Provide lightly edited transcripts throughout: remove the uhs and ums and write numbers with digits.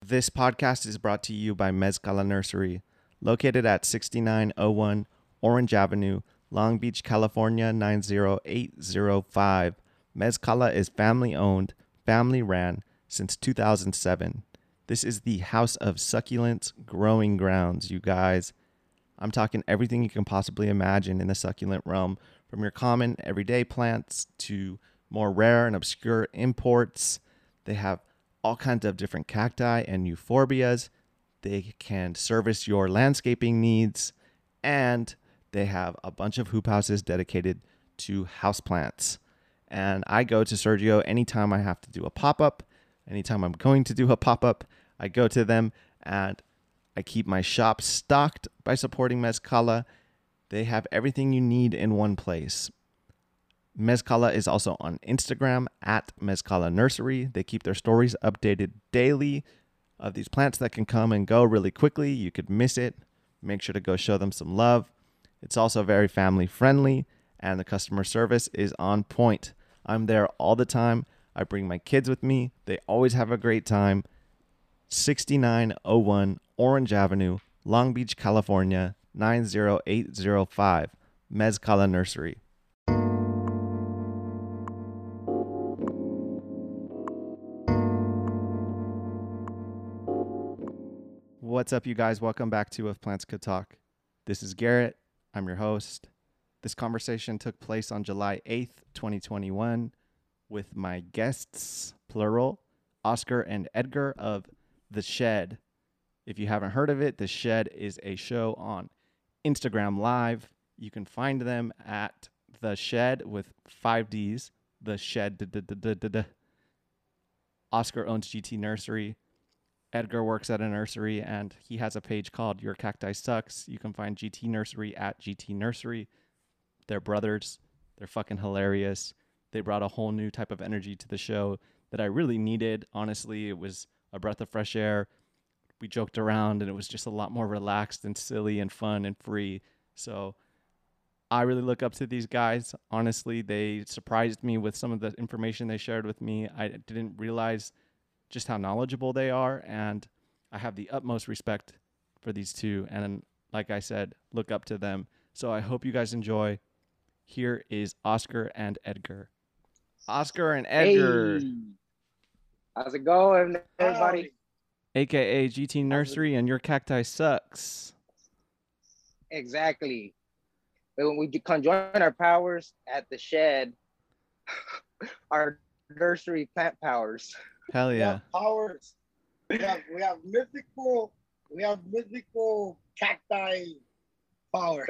This podcast is brought to you by Mezcala Nursery, located at 6901 Orange Avenue, Long Beach, California 90805. Mezcala is family owned, family ran since 2007. This is the house of succulents growing grounds, you guys. I'm talking everything you can possibly imagine in the succulent realm, from your common everyday plants to more rare and obscure imports. They have all kinds of different cacti and euphorbias. They can service your landscaping needs, and they have a bunch of hoop houses dedicated to houseplants. And I go to Sergio anytime I have to do a pop-up. Anytime I'm going to do a pop-up, I go to them, and I keep my shop stocked by supporting Mezcala. They have everything you need in one place. Mezcala is also on Instagram at Mezcala Nursery. They keep their stories updated daily of these plants that can come and go really quickly. You could miss it. Make sure to go show them some love. It's also very family friendly, and the customer service is on point. I'm there all the time. I bring my kids with me. They always have a great time. 6901 Orange Avenue, Long Beach, California, 90805. Mezcala Nursery. What's up, you guys? Welcome back to If Plants Could Talk. This is Garrett. I'm your host. This conversation took place on July 8th, 2021 with my guests, plural, Oscar and Edgar of The Shed. If you haven't heard of it, The Shed is a show on Instagram Live. You can find them at The Shed with 5 Ds, The Shed. Oscar owns GT Nursery. Edgar works at a nursery, and he has a page called Your Cacti Sucks. You can find GT Nursery at GT Nursery. They're brothers. They're fucking hilarious. They brought a whole new type of energy to the show that I really needed. Honestly, it was a breath of fresh air. We joked around, and it was just a lot more relaxed and silly and fun and free. So I really look up to these guys. Honestly, they surprised me with some of the information they shared with me. I didn't realize just how knowledgeable they are, and I have the utmost respect for these two, and like I said, look up to them. So I hope you guys enjoy. Here is Oscar and Edgar. Oscar and Edgar. Hey, how's it going, everybody? AKA GT Nursery and Your Cacti Sucks. Exactly. When we can join our powers at The Shed, our nursery plant powers. Hell yeah. We have powers. We have mythical cacti power.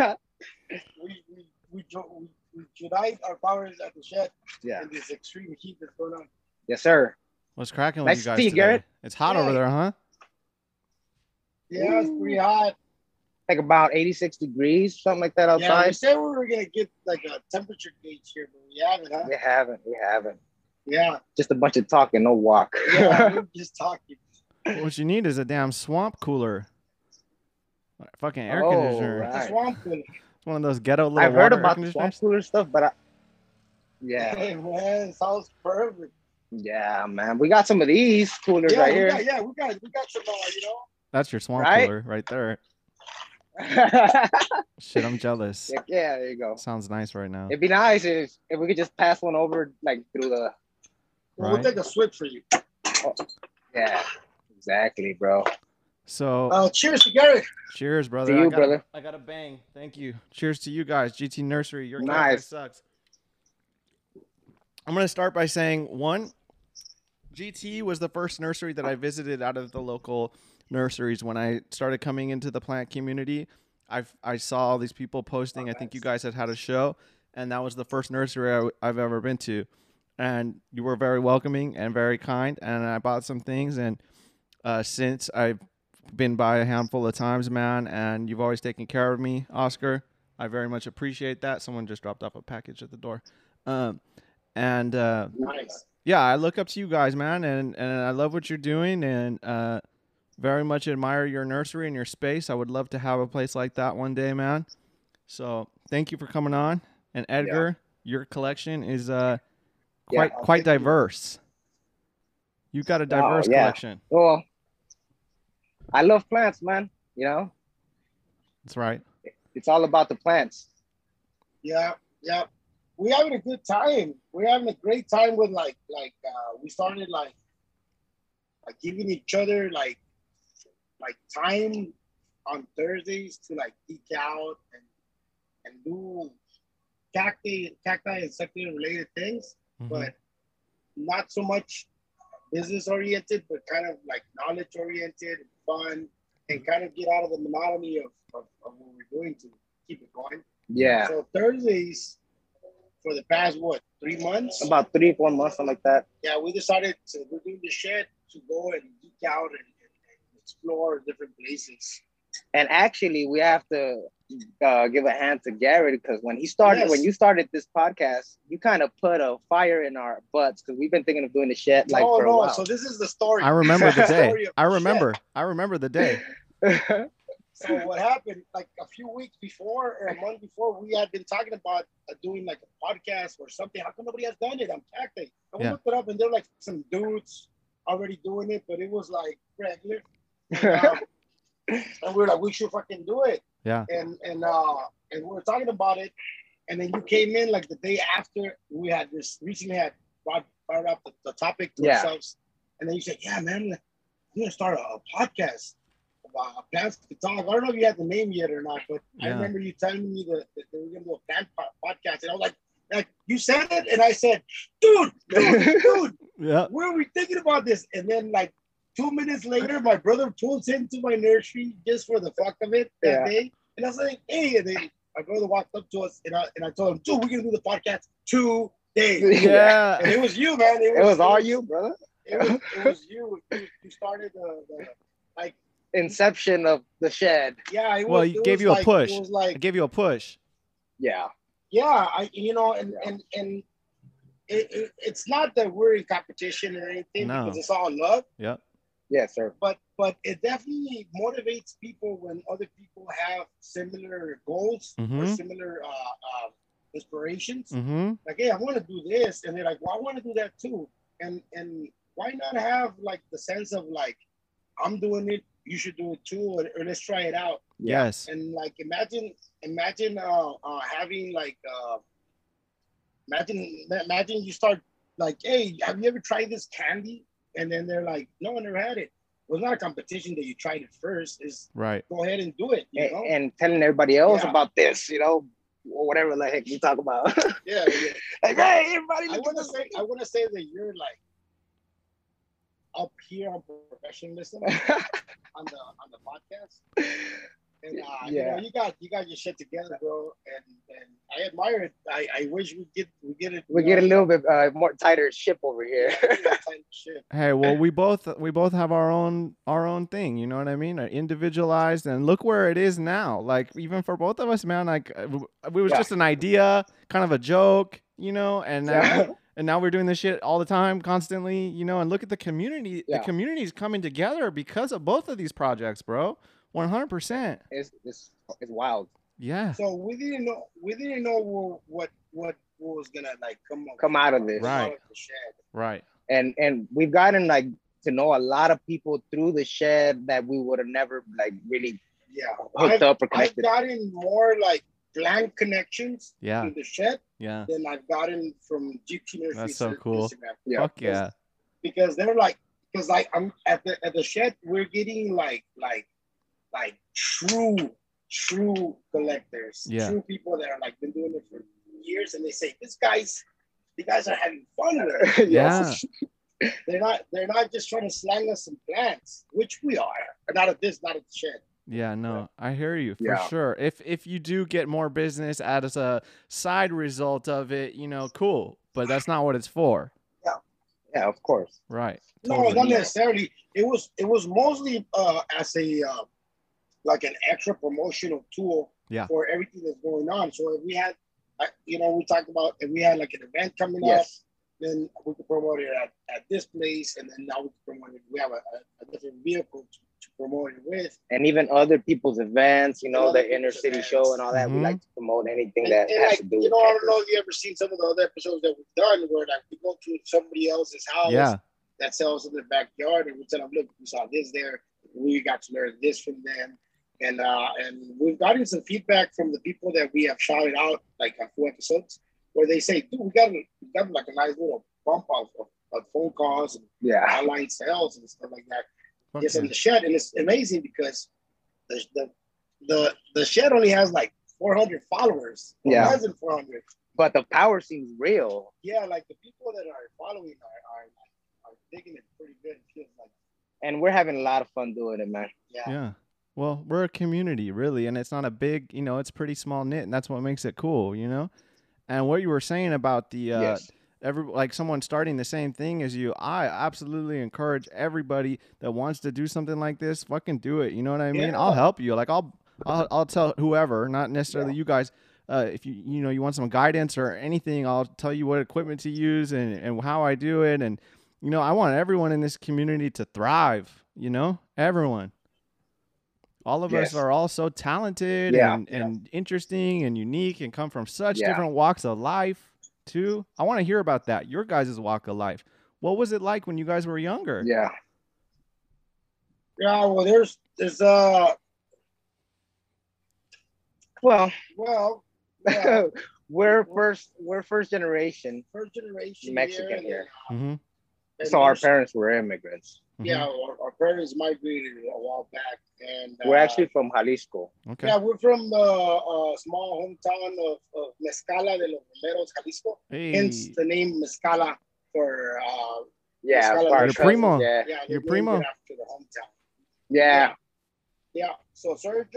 we unite our powers at The Shed. Yeah. In this extreme heat that's going on. Yes, sir. What's cracking with Nice you to guys see you, today? Garrett. It's hot over there, huh? Yeah, it's pretty hot. Like about 86 degrees, something like that outside. Yeah, we said we were gonna get like a temperature gauge here, but we haven't, huh? We haven't. Yeah. Just a bunch of talking, no walk. Yeah, we're just talking. What you need is a damn swamp cooler. Fucking air conditioner. Right. It's a swamp cooler. It's one of those ghetto little I've heard water air about the swamp conditioners. cooler stuff, but yeah. Hey, man, it sounds perfect. Yeah, man. We got some of these coolers right here. We got some, That's your swamp Right? cooler right there. yeah, Shit, I'm jealous. there you go. Sounds nice right now. It'd be nice if we could just pass one over like through the. We'll Right. take a switch for you. Yeah, exactly, bro. So, Cheers to Gary. cheers, brother. To you, I got brother. I got a bang. Thank you. Cheers to you guys. GT Nursery, your cacti Nice. sucks. I'm going to start by saying, one, GT was the first nursery that I visited out of the local nurseries. When I started coming into the plant community, I saw all these people posting. I think you guys had a show, and that was the first nursery I've ever been to. And you were very welcoming and very kind, and I bought some things. And since I've been by a handful of times, man, and you've always taken care of me, Oscar, I very much appreciate that. Someone just dropped off a package at the door. Nice. Yeah, I look up to you guys, man, and I love what you're doing, and very much admire your nursery and your space. I would love to have a place like that one day, man. So thank you for coming on. And Edgar, your collection is quite diverse. You've got a diverse collection. Well, I love plants, man. You know, That's right. it's all about the plants. Yeah, yeah. We're having a good time. We're having a great time with we started like giving each other like time on Thursdays to like geek out and do cacti and succulent related things, Mhm. but not so much business oriented, but kind of like knowledge oriented and fun, and kind of get out of the monotony of what we're doing to keep it going. Yeah, So Thursdays for the past what 3 months? about 3 4 months, something like that. Yeah, we decided we're doing the shed to go and geek out and explore different places. And actually, we have to give a hand to Garrett because when you started this podcast, you kind of put a fire in our butts because we've been thinking of doing the shit like for a while. So this is the story. I remember the day. Story of I the remember. I remember the day. So what happened, like a few weeks before or a month before, we had been talking about doing like a podcast or something. How come nobody has done it? I'm Cacti. And we Yeah. looked it up and there were like some dudes already doing it, but it was like regular. And we were like, we should fucking do it. Yeah. And we were talking about it. And then you came in like the day after we had this recently had brought up the topic to ourselves. And then you said, yeah, man, we're gonna start a podcast. Plants to talk. I don't know if you had the name yet or not, but I remember you telling me that they were gonna do a plant podcast, and I was like you said it, and I said, dude, Yeah. where are we thinking about this? And then like 2 minutes later, my brother pulls into my nursery just for the fuck of it that day, and I was like, hey, and then my brother walked up to us, and I told him, dude, we're gonna do the podcast today. Yeah. And it was you, man. It was all you, brother. It was you. You started the like. Inception of the shed. Yeah, it was. Well, he gave you a push. It was like, I gave you a push. Yeah. Yeah, and it's not that we're in competition or anything because it's all love. Yeah. Yes, sir. But it definitely motivates people when other people have similar goals or similar inspirations. Like, hey, I want to do this, and they're like, well, I want to do that too. And why not have like the sense of like, I'm doing it, you should do it too, or let's try it out. Yes. And like imagine having like imagine you start like, hey, have you ever tried this candy? And then they're like, no, I never had it. Well, it's not a competition that you tried it first. Is right. Go ahead and do it. You know? And telling everybody else about this, or whatever the heck you talk about. Yeah. Like, hey, everybody. I want to say that you're like up here on professionalism on the podcast, and you got your shit together, bro, and I admire it. I wish we get it. We get a little bit more tighter ship over here. Hey, well, we both have our own thing. You know what I mean? Individualized, and look where it is now. Like even for both of us, man. Like it was just an idea, kind of a joke, and now. And now we're doing this shit all the time, constantly, and look at the community. Yeah. The community is coming together because of both of these projects, bro. 100%. It's wild. Yeah. So we didn't know what was gonna like come out of this. Right. Right. And we've gotten like to know a lot of people through the shed that we would have never like really hooked up or connected. I've gotten more like plant connections to the shed than I've gotten from GT Nursery. That's so cool. Instagram. Yeah. Fuck yeah. Because they're like, I'm at the shed, we're getting like true collectors, true people that are like been doing it for years, and they say you guys are having fun with it. Yeah. They're not just trying to slang us some plants, which we are. Not at the shed. Yeah, no, I hear you for sure. If you do get more business as a side result of it, cool. But that's not what it's for. Yeah. Yeah, of course. Right. Totally. No, not necessarily. It was mostly as a like an extra promotional tool for everything that's going on. So if we had, we talked about if we had like an event coming up, then we could promote it at this place, and then now we can promote it. We have a different vehicle to promote it with, and even other people's events, the inner city events. Show and all that. We like to promote anything that has to do with I don't know if you ever seen some of the other episodes that we've done where like we go to somebody else's house that sells in the backyard, and we tell them, look, we saw this there. we got to learn this from them. And we've gotten some feedback from the people that we have shouted out, like a few episodes, where they say, dude, we got like a nice little bump of phone calls and online sales and stuff like that. Okay. Yes, in the shed. And it's amazing because the shed only has like 400 followers. Yeah. Less than 400. But the power seems real. Yeah, like the people that are following are digging it pretty good. It feels like. And we're having a lot of fun doing it, man. Yeah. Well, we're a community, really, and it's not a big, it's pretty small knit, and that's what makes it cool, And what you were saying about the like someone starting the same thing as you, I absolutely encourage everybody that wants to do something like this, fucking do it. You know what I mean? I'll help you. Like I'll tell whoever, not necessarily you guys. If you want some guidance or anything, I'll tell you what equipment to use and how I do it. And I want everyone in this community to thrive. Everyone. All of us are all so talented and interesting and unique and come from such different walks of life too. I want to hear about that. Your guys' walk of life. What was it like when you guys were younger? Yeah. Yeah. Well, there's yeah. we're first generation Mexican here. Mm-hmm. So our parents were immigrants. Yeah, our parents migrated a while back, and we're actually from Jalisco. Okay. Yeah, we're from the small hometown of Mezcala de los Romeros, Jalisco. Hey. Hence the name Mezcala for your primo. Yeah, your primo after the hometown. Yeah. So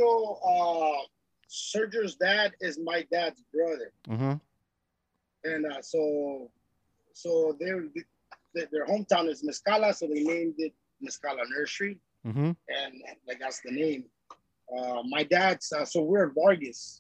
Sergio's dad is my dad's brother. Mm-hmm. And so their hometown is Mezcala, so they named it Mezcala Nursery. Mm-hmm. And like that's the name. My dad's so we're Vargas.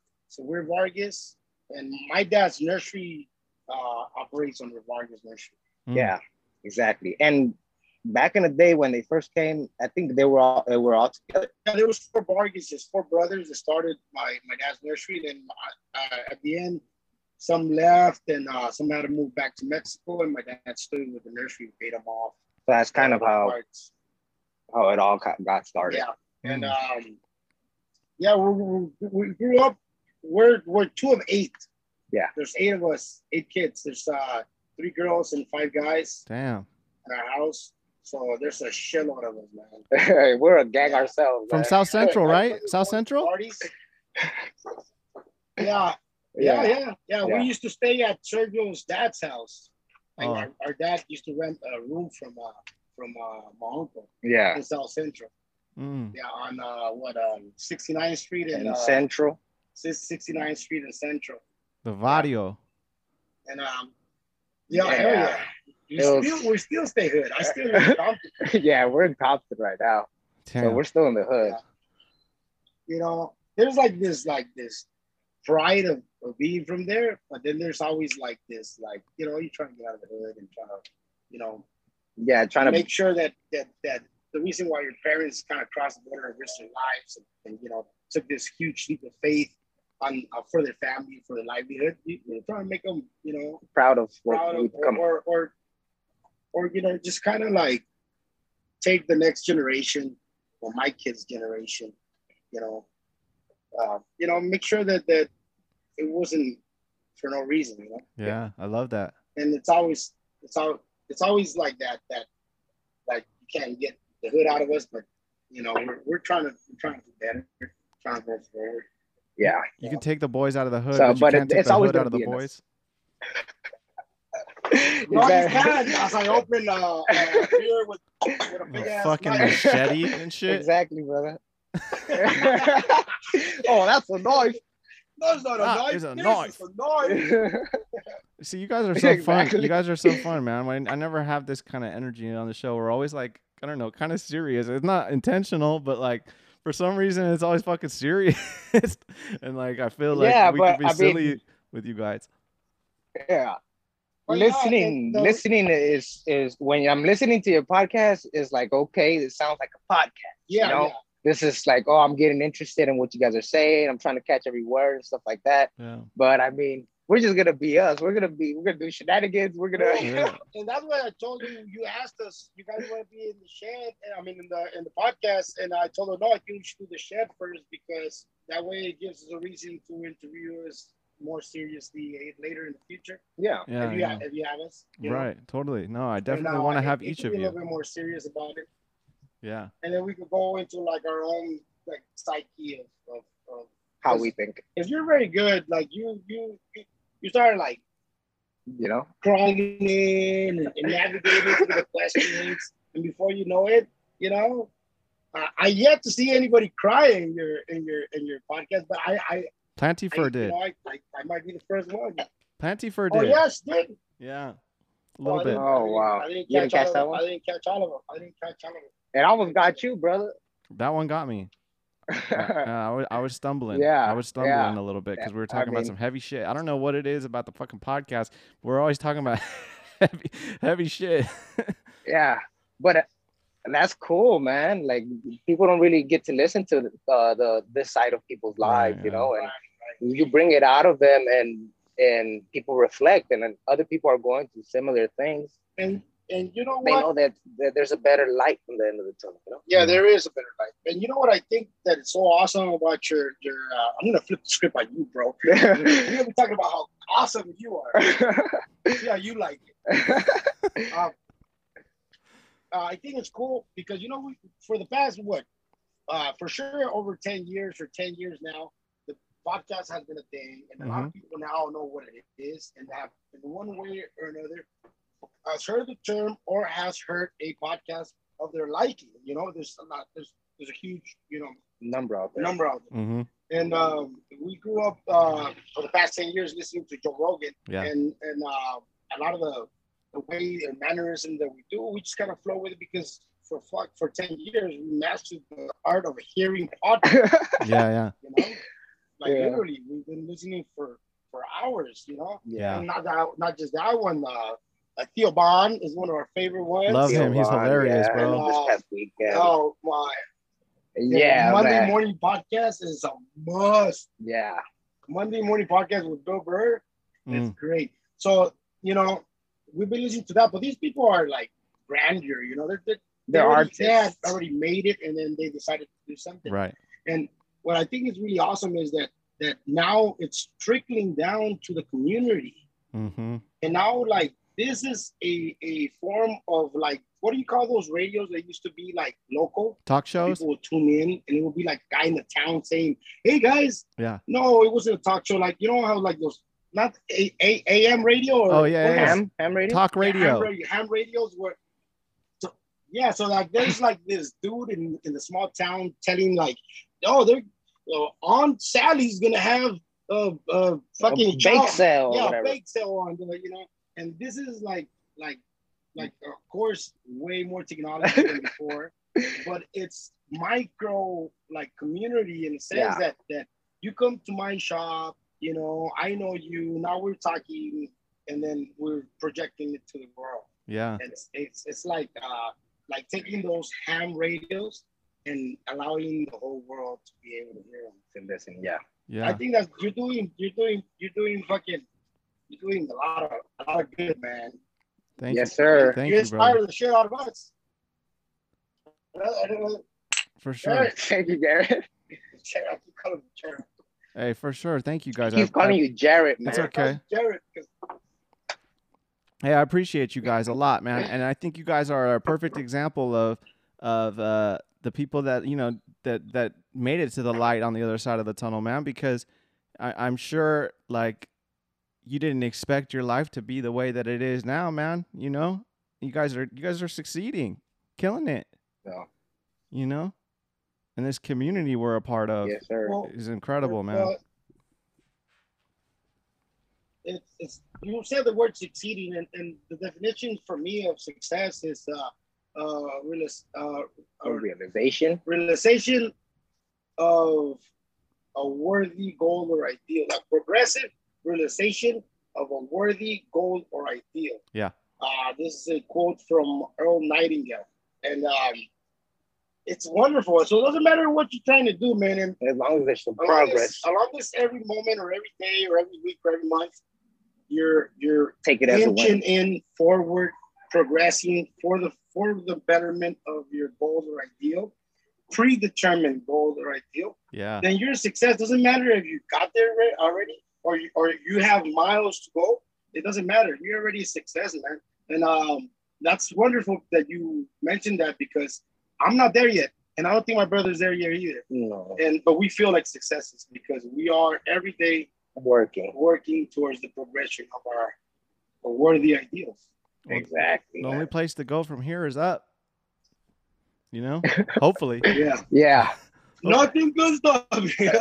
And my dad's nursery operates under Vargas Nursery. Yeah, exactly. And back in the day when they first came, I think they were all together. Yeah, there was 4 Vargas, 4 brothers that started my dad's nursery. Then at the end, some left, and some had to move back to Mexico, and my dad stayed with the nursery, paid them off. So that's kind of how it all got started. Yeah, and we grew up. We're 2 of 8. Yeah, there's 8 of us, 8 kids. There's 3 girls and 5 guys. Damn. In our house. So there's a shitload of us, man. We're a gang ourselves. From South Central, right? South Central? Parties. Yeah. We used to stay at Sergio's dad's house. Like our dad used to rent a room from my uncle. Yeah. In South Central. Mm. Yeah, on 69th Street and Central. 69th Street and Central. The Vadio. And hell yeah. We still stay hood. I still live in Compton. Yeah, we're in Compton right now. Damn. So we're still in the hood. Yeah. There's like this pride of being from there, but then there's always like this, you're trying to get out of the hood and trying to make sure that the reason why your parents kind of crossed the border and risked their lives and took this huge leap of faith on for their family, for their livelihood, you're trying to make them proud of what we become, or just kind of like take the next generation or my kids' generation, make sure that it wasn't for no reason, Yeah, I love that. And it's always like that like you can't get the hood out of us, but we're trying to do better, trying to go forward. Yeah, you can take the boys out of the hood, but you can't take it's the always hood out of the boys. No, you can. As I open a beer with a big ass fucking knife. machete and shit. Exactly, brother. Oh, that's a knife. No, it's not a knife. It's a knife. It's a knife. See, you guys are so fun. You guys are so fun, man. I never have this kind of energy on the show. We're always like, I don't know, kind of serious. It's not intentional, but like for some reason it's always fucking serious. And like I feel like we could be silly with you guys. Yeah. Listening is when I'm listening to your podcast is like, okay, it sounds like a podcast. Yeah. This is like, I'm getting interested in what you guys are saying. I'm trying to catch every word and stuff like that. Yeah. But I mean, we're just gonna be us. We're gonna do shenanigans. We're gonna and that's why I told you. You asked us, you guys want to be in the shed? I mean, in the podcast, and I told her no. I think we should do the shed first because that way it gives us a reason to interview us more seriously later in the future. Yeah. If you have us, right? Know? Totally. No, I definitely want to have each of you. A little bit more serious about it. Yeah. And then we could go into like our own like psyche of how we think. If you're very good, like you start like, crawling in and navigating through the questions, and before you know it, I yet to see anybody cry in your podcast, but I Plantyfur did. I might be the first one. Plantyfur did. Oh yes, did. Yeah, a little bit. Oh wow! I didn't catch that one. I didn't catch all of them. It almost got you, brother. That one got me. I was stumbling. Yeah, I was stumbling a little bit because we were talking about some heavy shit. I don't know what it is about the fucking podcast. We're always talking about heavy shit. Yeah, but that's cool, man. Like people don't really get to listen to this side of people's lives, and you bring it out of them, and people reflect, and then other people are going through similar things. And you know what? They know that there's a better light from the end of the tunnel. Yeah, there is a better light. And you know what I think that is so awesome about your I'm gonna flip the script on you, bro. You're gonna be talking about how awesome you are. See how you like it. I think it's cool because for the past for sure over 10 years or 10 years now, the podcast has been a thing, and a lot of people now know what it is, and have in one way or another has heard the term or has heard a podcast of their liking. There's a huge number out there. Mm-hmm. And we grew up for the past 10 years listening to Joe Rogan, and a lot of the way and mannerism that we do, we just kind of flow with it because for 10 years we mastered the art of hearing podcasts. Yeah. Literally, we've been listening for hours. Yeah. And not just that one. Theo Bond is one of our favorite ones. Love him. He's hilarious, bro. This past weekend. Oh my. Yeah, Monday morning podcast is a must. Yeah. Monday morning podcast with Bill Burr. It's great. So, we've been listening to that, but these people are like grandeur, they're artists. They had already made it, and then they decided to do something. Right. And what I think is really awesome is that now it's trickling down to the community. Mm-hmm. And now, like, this is a form of, like, what do you call those radios that used to be like local talk shows? People would tune in, and it would be like a guy in the town saying, "Hey guys." Yeah. No, it wasn't a talk show. Like, how like those, not AM radio or ham radio, talk radio. Ham radios were. So like there's like this dude in the small town telling like, they're Aunt Sally's gonna have a fucking bake sale. Yeah, bake sale on and this is like of course way more technology than before, but it's micro like community in the sense that you come to my shop, I know you, now we're talking, and then we're projecting it to the world. Yeah. It's like taking those ham radios and allowing the whole world to be able to hear them and listen. Yeah. I think that you're doing a lot of good, man. Thank you. Sir. Thank you inspire the shit out of us. For sure. Thank you, Garrett. I keep calling you Jared. Hey, for sure. Thank you guys. He's calling you Jared, man. It's okay. Jared. Hey, I appreciate you guys a lot, man. And I think you guys are a perfect example of the people that, that made it to the light on the other side of the tunnel, man, because I'm sure like you didn't expect your life to be the way that it is now, man. You guys are succeeding, killing it. Yeah. And this community we're a part of is incredible, man. It's you said the word succeeding, and the definition for me of success is realization of a worthy goal or ideal, like progressive realization of a worthy goal or ideal. Yeah. This is a quote from Earl Nightingale, and it's wonderful. So it doesn't matter what you're trying to do, man. And as long as there's some progress, along this every moment or every day or every week or every month, you're take it as a win. in forward, progressing for the betterment of your goals or ideal, predetermined goals or ideal. Yeah. Then your success doesn't matter if you got there already or you have miles to go. It doesn't matter. You're already a success, man. And that's wonderful that you mentioned that, because I'm not there yet. And I don't think my brother's there yet either. No. But we feel like successes because we are every day working towards the progression of our worthy ideals. Exactly. The only place to go from here is up. You know? Hopefully. Yeah. Yeah. Nothing can stop me.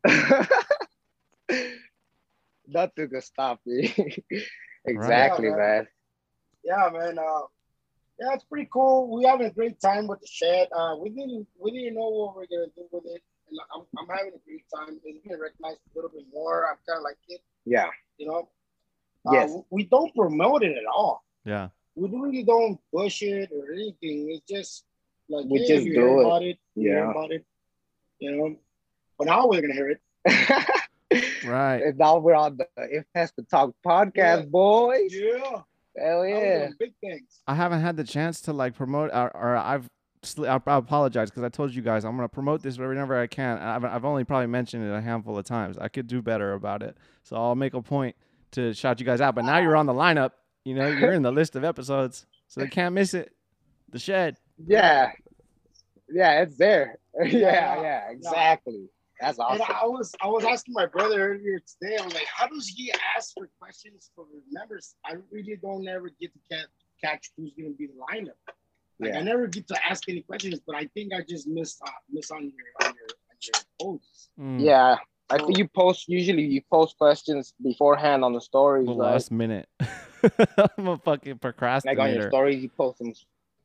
Nothing can stop me. Exactly, right. man. Yeah, man. Yeah, it's pretty cool. We having a great time with the shed. We didn't know what we're gonna do with it, and I'm having a great time. It's being recognized a little bit more. I'm kind of like it. Yeah. You know. Yes. We don't promote it at all. Yeah. We really don't push it or anything. It's just like we just do about it. Yeah. About it. You know. But now we're gonna hear it. Right. And now we're on the If Has to Talk podcast, boys. Yeah. Hell yeah. Big things. I haven't had the chance to like promote or I apologize because I told you guys I'm going to promote this whenever I can. I've only probably mentioned it a handful of times. I could do better about it. So I'll make a point to shout you guys out. But now you're on the lineup. You know, you're in the list of episodes. So they can't miss it. The Shed. Yeah. Yeah, it's there. Yeah, exactly. That's awesome. And I was asking my brother earlier today. I was like, how does he ask for questions for members? I really don't ever get to catch who's going to be the lineup. Like I never get to ask any questions, but I think I just missed on your posts. Yeah, I think you post questions beforehand on the stories. The right? last minute. I'm a fucking procrastinator. Like on your stories, you post them.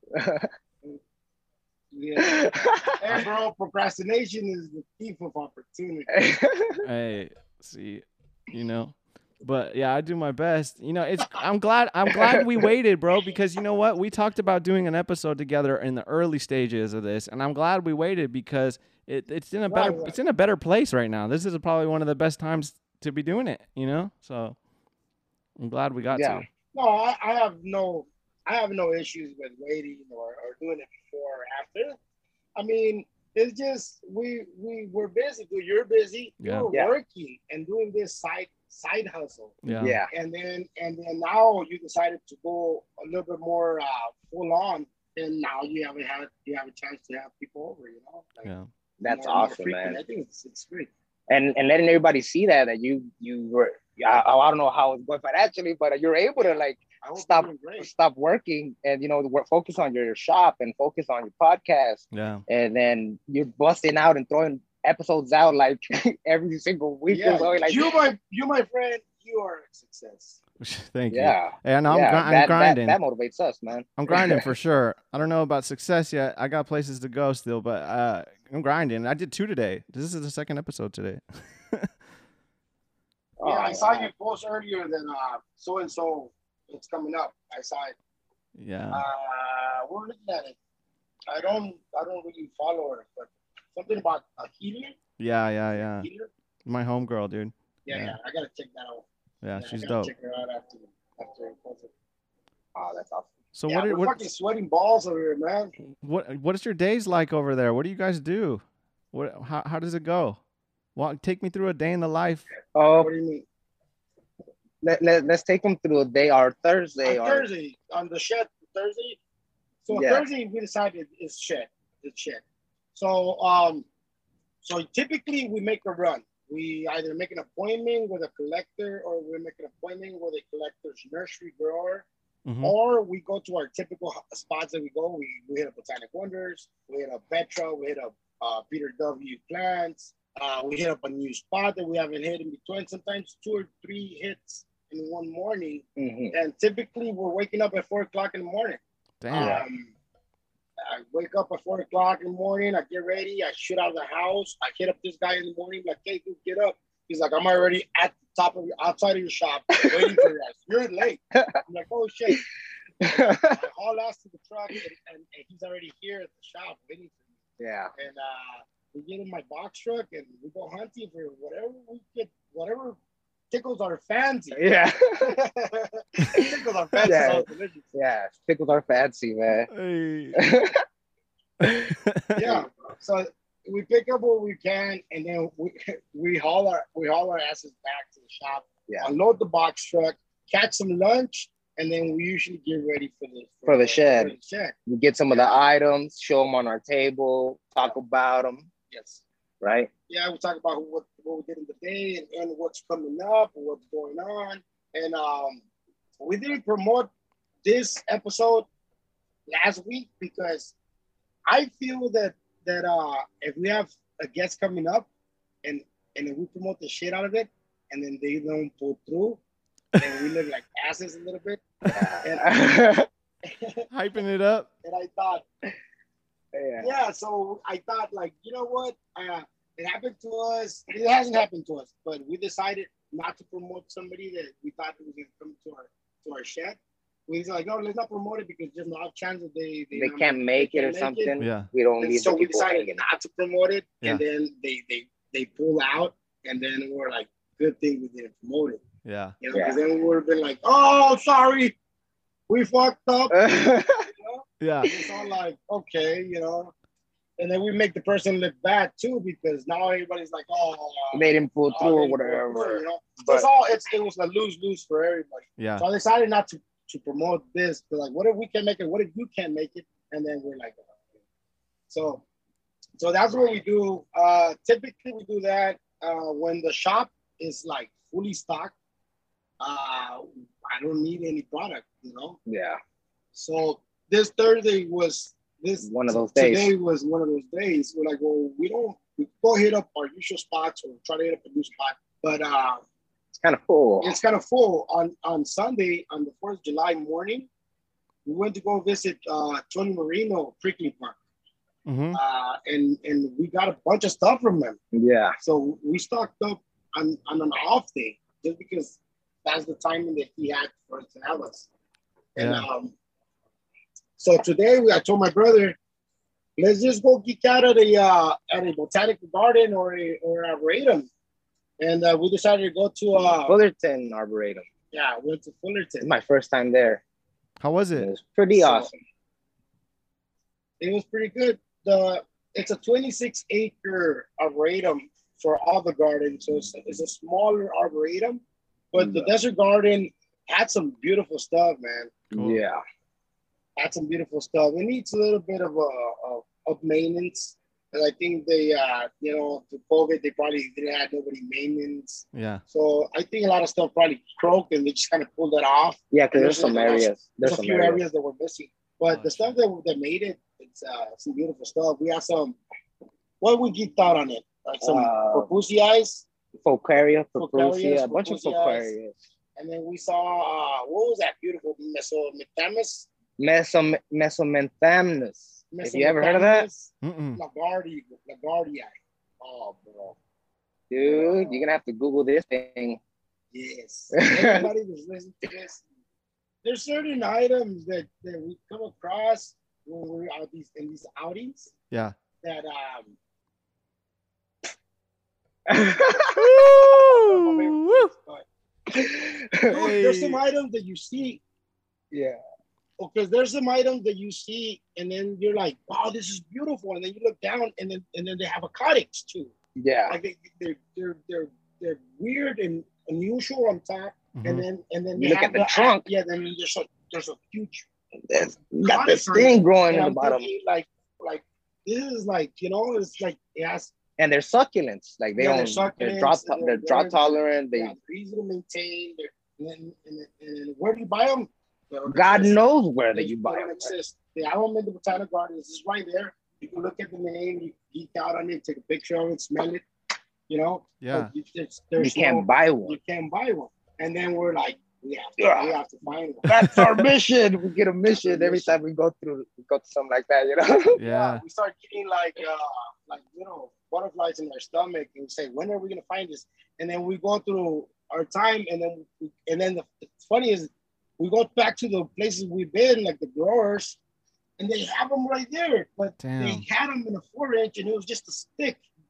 Yeah. Hey, bro, procrastination is the thief of opportunity. Hey, see, you know, but yeah, I do my best. You know, I'm glad we waited, bro, because you know what? We talked about doing an episode together in the early stages of this, and I'm glad we waited because it's in a better place right now. This is probably one of the best times to be doing it, you know? So I'm glad we got to. No, I have no issues with waiting or doing it before or after. I mean, it's just we're busy. You're busy. You're working and doing this side hustle. Yeah. And then now you decided to go a little bit more full on, and now you have a chance to have people over. You know. Like, that's awesome, man. I think it's great. And letting everybody see that you were. I don't know how it's going financially, but you're able to like stop working and focus on your shop and focus on your podcast. Yeah. And then you're busting out and throwing episodes out like every single week. Yeah. Or so. Like you my friend, you are a success. Thank you. Yeah. And I'm grinding. That motivates us, man. I'm grinding for sure. I don't know about success yet. I got places to go still, but I'm grinding. I did 2 today. This is the second episode today. Yeah, I saw you post earlier that so and so it's coming up. I saw it. Yeah. We're looking at it. I don't really follow her, but something about a healer. Yeah. Healer? My homegirl, dude. Yeah. I gotta check that out. Yeah, she's dope. Check her out after it post it. Oh, that's awesome. So we're fucking sweating balls over here, man. What is your days like over there? What do you guys do? How does it go? Take me through a day in the life. Oh, what do you mean? Let's take them through a day or Thursday. Thursday on the shed. Thursday. So Thursday we decided it's shed. It's shed. So typically we make a run. We either make an appointment with a collector or we make an appointment with a collector's nursery grower. Mm-hmm. Or we go to our typical spots that we go. We hit up Botanic Wonders. We hit up Petra. We hit up Peter W. Plants. We hit up a new spot that we haven't hit in between. Sometimes 2 or 3 hits in one morning. Mm-hmm. And typically we're waking up at 4 o'clock in the morning. Damn. I wake up at 4 o'clock in the morning. I get ready. I shoot out of the house. I hit up this guy in the morning. Like, hey, dude, get up. He's like, I'm already at the top of outside of your shop waiting for you guys. You're late. I'm like, oh, shit. I haul ass to the truck and he's already here at the shop waiting for me. Yeah. And we get in my box truck and we go hunting for whatever we get, whatever pickles are fancy. Yeah. Pickles are fancy. Yeah. So delicious. Yeah, pickles are fancy, man. Yeah. So we pick up what we can, and then we haul our asses back to the shop. Yeah. Unload the box truck, catch some lunch, and then we usually get ready for the shed. For the shed. We get some of the items, show them on our table, talk about them. Yes. Right. Yeah, we talk about what we did in the day and what's coming up and what's going on. And we didn't promote this episode last week because I feel that if we have a guest coming up and if we promote the shit out of it and then they don't pull through and we look like asses a little bit. And hyping it up. And I thought, yeah, so I thought, like, you know what? It happened to us. It hasn't happened to us, but we decided not to promote somebody that we thought was going to come to our shed. We was like, no, let's not promote it because there's no chance that they can't make it or something. Yeah, we don't need. So we decided not to promote it, yeah. And then they pull out, and then we're like, good thing we didn't promote it. Yeah, you know, because then we would have been like, oh, sorry, we fucked up. You know? Yeah, it's all like, okay, you know. And then we make the person look bad too because now everybody's like, oh, they didn't pull through or whatever. You know, but it was a lose for everybody. Yeah. So I decided not to promote this. But like, what if we can make it? What if you can't make it? And then we're like, so that's what we do. Typically we do that when the shop is like fully stocked. I don't need any product, you know. Yeah. So this Thursday was. This one of those days. Today was one of those days. We're like, well, we go hit up our usual spots or try to hit up a new spot, but it's kind of full. It's kind of full. On Sunday, on the 4th of July morning, we went to go visit Tony Marino Prickly Park, and we got a bunch of stuff from them. Yeah. So we stocked up on an off day just because that's the timing that he had for us to have us, and so today I told my brother, let's just go geek out at a botanical garden or a arboretum, and we decided to go to Fullerton Arboretum. Yeah, went to Fullerton. It's my first time there. How was it? It was pretty awesome. It was pretty good. It's a 26-acre arboretum for all the gardens, so it's a smaller arboretum, but the desert garden had some beautiful stuff, man. Cool. Yeah. Had some beautiful stuff. It needs a little bit of maintenance. And I think they, to COVID, they probably didn't have nobody maintenance. Yeah. So I think a lot of stuff probably croaked and they just kind of pulled it off. Yeah, because there's some areas. There's a few areas that were missing. But the stuff that made it, it's some beautiful stuff. We have some, what we geeked out on it? Like some Propusiae. Folcaria, Propusia, a bunch of Folcarias. And then we saw, what was that beautiful Mesometamus? Mesomanthamnus. Have you ever heard of that? Lagardia. Oh, bro. Dude, you're going to have to Google this thing. Yes. Everybody was listening to this. There's certain items that we come across when we're out in these outings. Yeah. That, there's some items that you see. Yeah. Because there's some items that you see, and then you're like, "Wow, this is beautiful," and then you look down, and then they have aquatics too. Yeah, like they're weird and unusual on top, and then you look at the trunk. Yeah, then there's a huge. Got this thing growing in the bottom. Like this is like, you know, it's like it has. And they're succulents, like they're drought tolerant. They're easy to maintain. And where do you buy them? God knows where that you buy them. The Alamo in the Botanical Garden is just right there. You can look at the name, you geek out on it, take a picture of it, smell it, you know. Yeah. You can't buy one. You can't buy one. And then we're like, we have to find one. That's our mission. We get a mission every time we go to something like that, you know. Yeah. We start getting like butterflies in our stomach, and we say, when are we gonna find this? And then we go through our time, and then the funny is, we go back to the places we've been, like the growers, and they have them right there, but they had them in a 4-inch, and it was just a stick.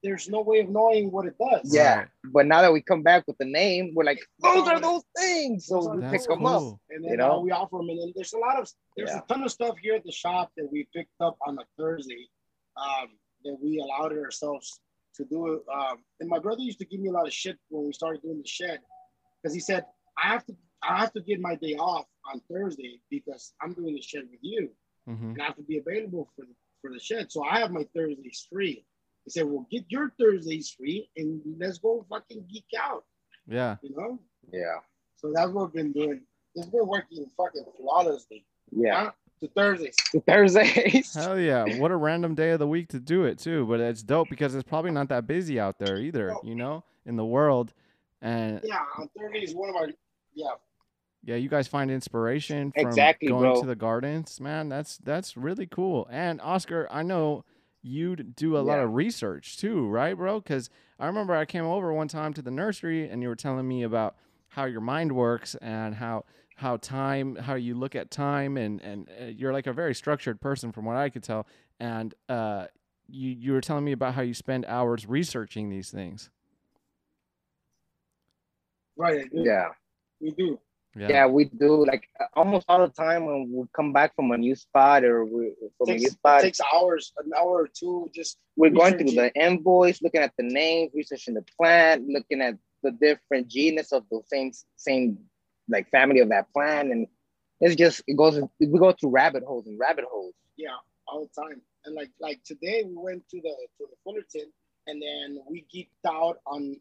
there's no way of knowing what it does. Yeah, Right. but now that we come back with the name, we're like, those are those things. So we That's pick them up. cool. And then we offer them. And then there's a ton of stuff here at the shop that we picked up on a Thursday that we allowed ourselves to do. And my brother used to give me a lot of shit when we started doing the shed, because he said, I have to get my day off on Thursday because I'm doing the shed with you. Mm-hmm. And I have to be available for the shed. So I have my Thursdays free. He said, well, get your Thursdays free and let's go fucking geek out. Yeah. You know? Yeah. So that's what we've been doing. It's been working fucking flawlessly. Yeah. To Thursdays. To Thursdays. Hell yeah. What a random day of the week to do it too. But it's dope because it's probably not that busy out there either, you know, in the world. And yeah, on Thursdays, one of our, yeah, you guys find inspiration from going bro. to the gardens, man. That's really cool. And Oscar, I know you do a lot of research too, right, bro? Because I remember I came over one time to the nursery and you were telling me about how your mind works and how you look at time, and you're like a very structured person from what I could tell. And you were telling me about how you spend hours researching these things. Right. I do. Yeah. We do. Yeah, we do. Like almost all the time when we come back from a new spot It takes hours, an hour or two. Just we're going through the invoice, looking at the names, researching the plant, looking at the different genus of the same like family of that plant, and we go through rabbit holes. Yeah, all the time. And like today we went to the Fullerton, and then we geeked out on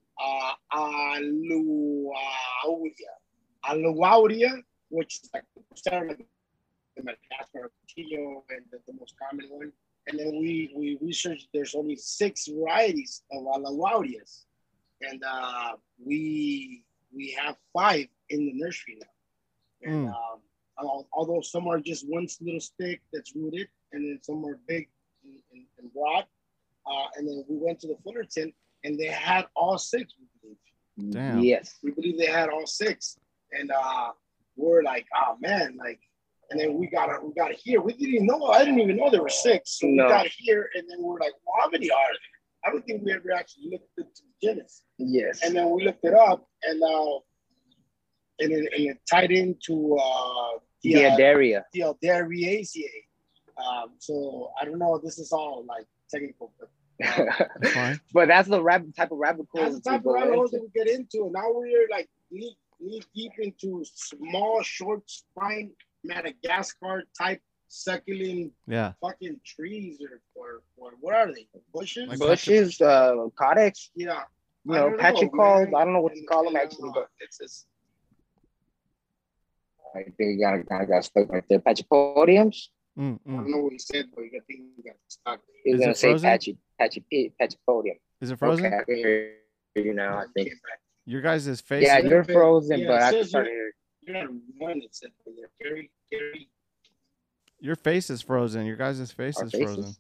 Aluauria, which is like the Madagascar Coutinho and the most common one. And then we researched there's only 6 varieties of Aluaurias. And we have 5 in the nursery now. And although some are just one little stick that's rooted, and then some are big and broad. And then we went to the Fullerton, and they had all 6, we believe. Damn. Yes. We believe they had all 6. And we're like, oh man, like, and then we got here. I didn't even know there were 6. So we got here, and then we're like, well, how many are there? I don't think we ever actually looked into the genus. Yes. And then we looked it up, and it tied into the Dariaceae. So I don't know. This is all like technical, but but that's the type of rabbit hole. That's the type of rabbit holes that we get into. And now we're like knee deep into small, short spine Madagascar type succulent fucking trees or what are they? Bushes? Like bushes, codex. Yeah. You know, petricles. I don't know what to call them actually, but it's just. I think I got stuck right there. Pachipodiums. I don't know what he said, but I think he got stuck. He's gonna say Pachipodium. Is it frozen? Okay, I can hear you now. I think. Your guys' face. Yeah, you're frozen, yeah, but I can start hearing. You're not one that said Gary. Your face is frozen. Your guys' face is frozen.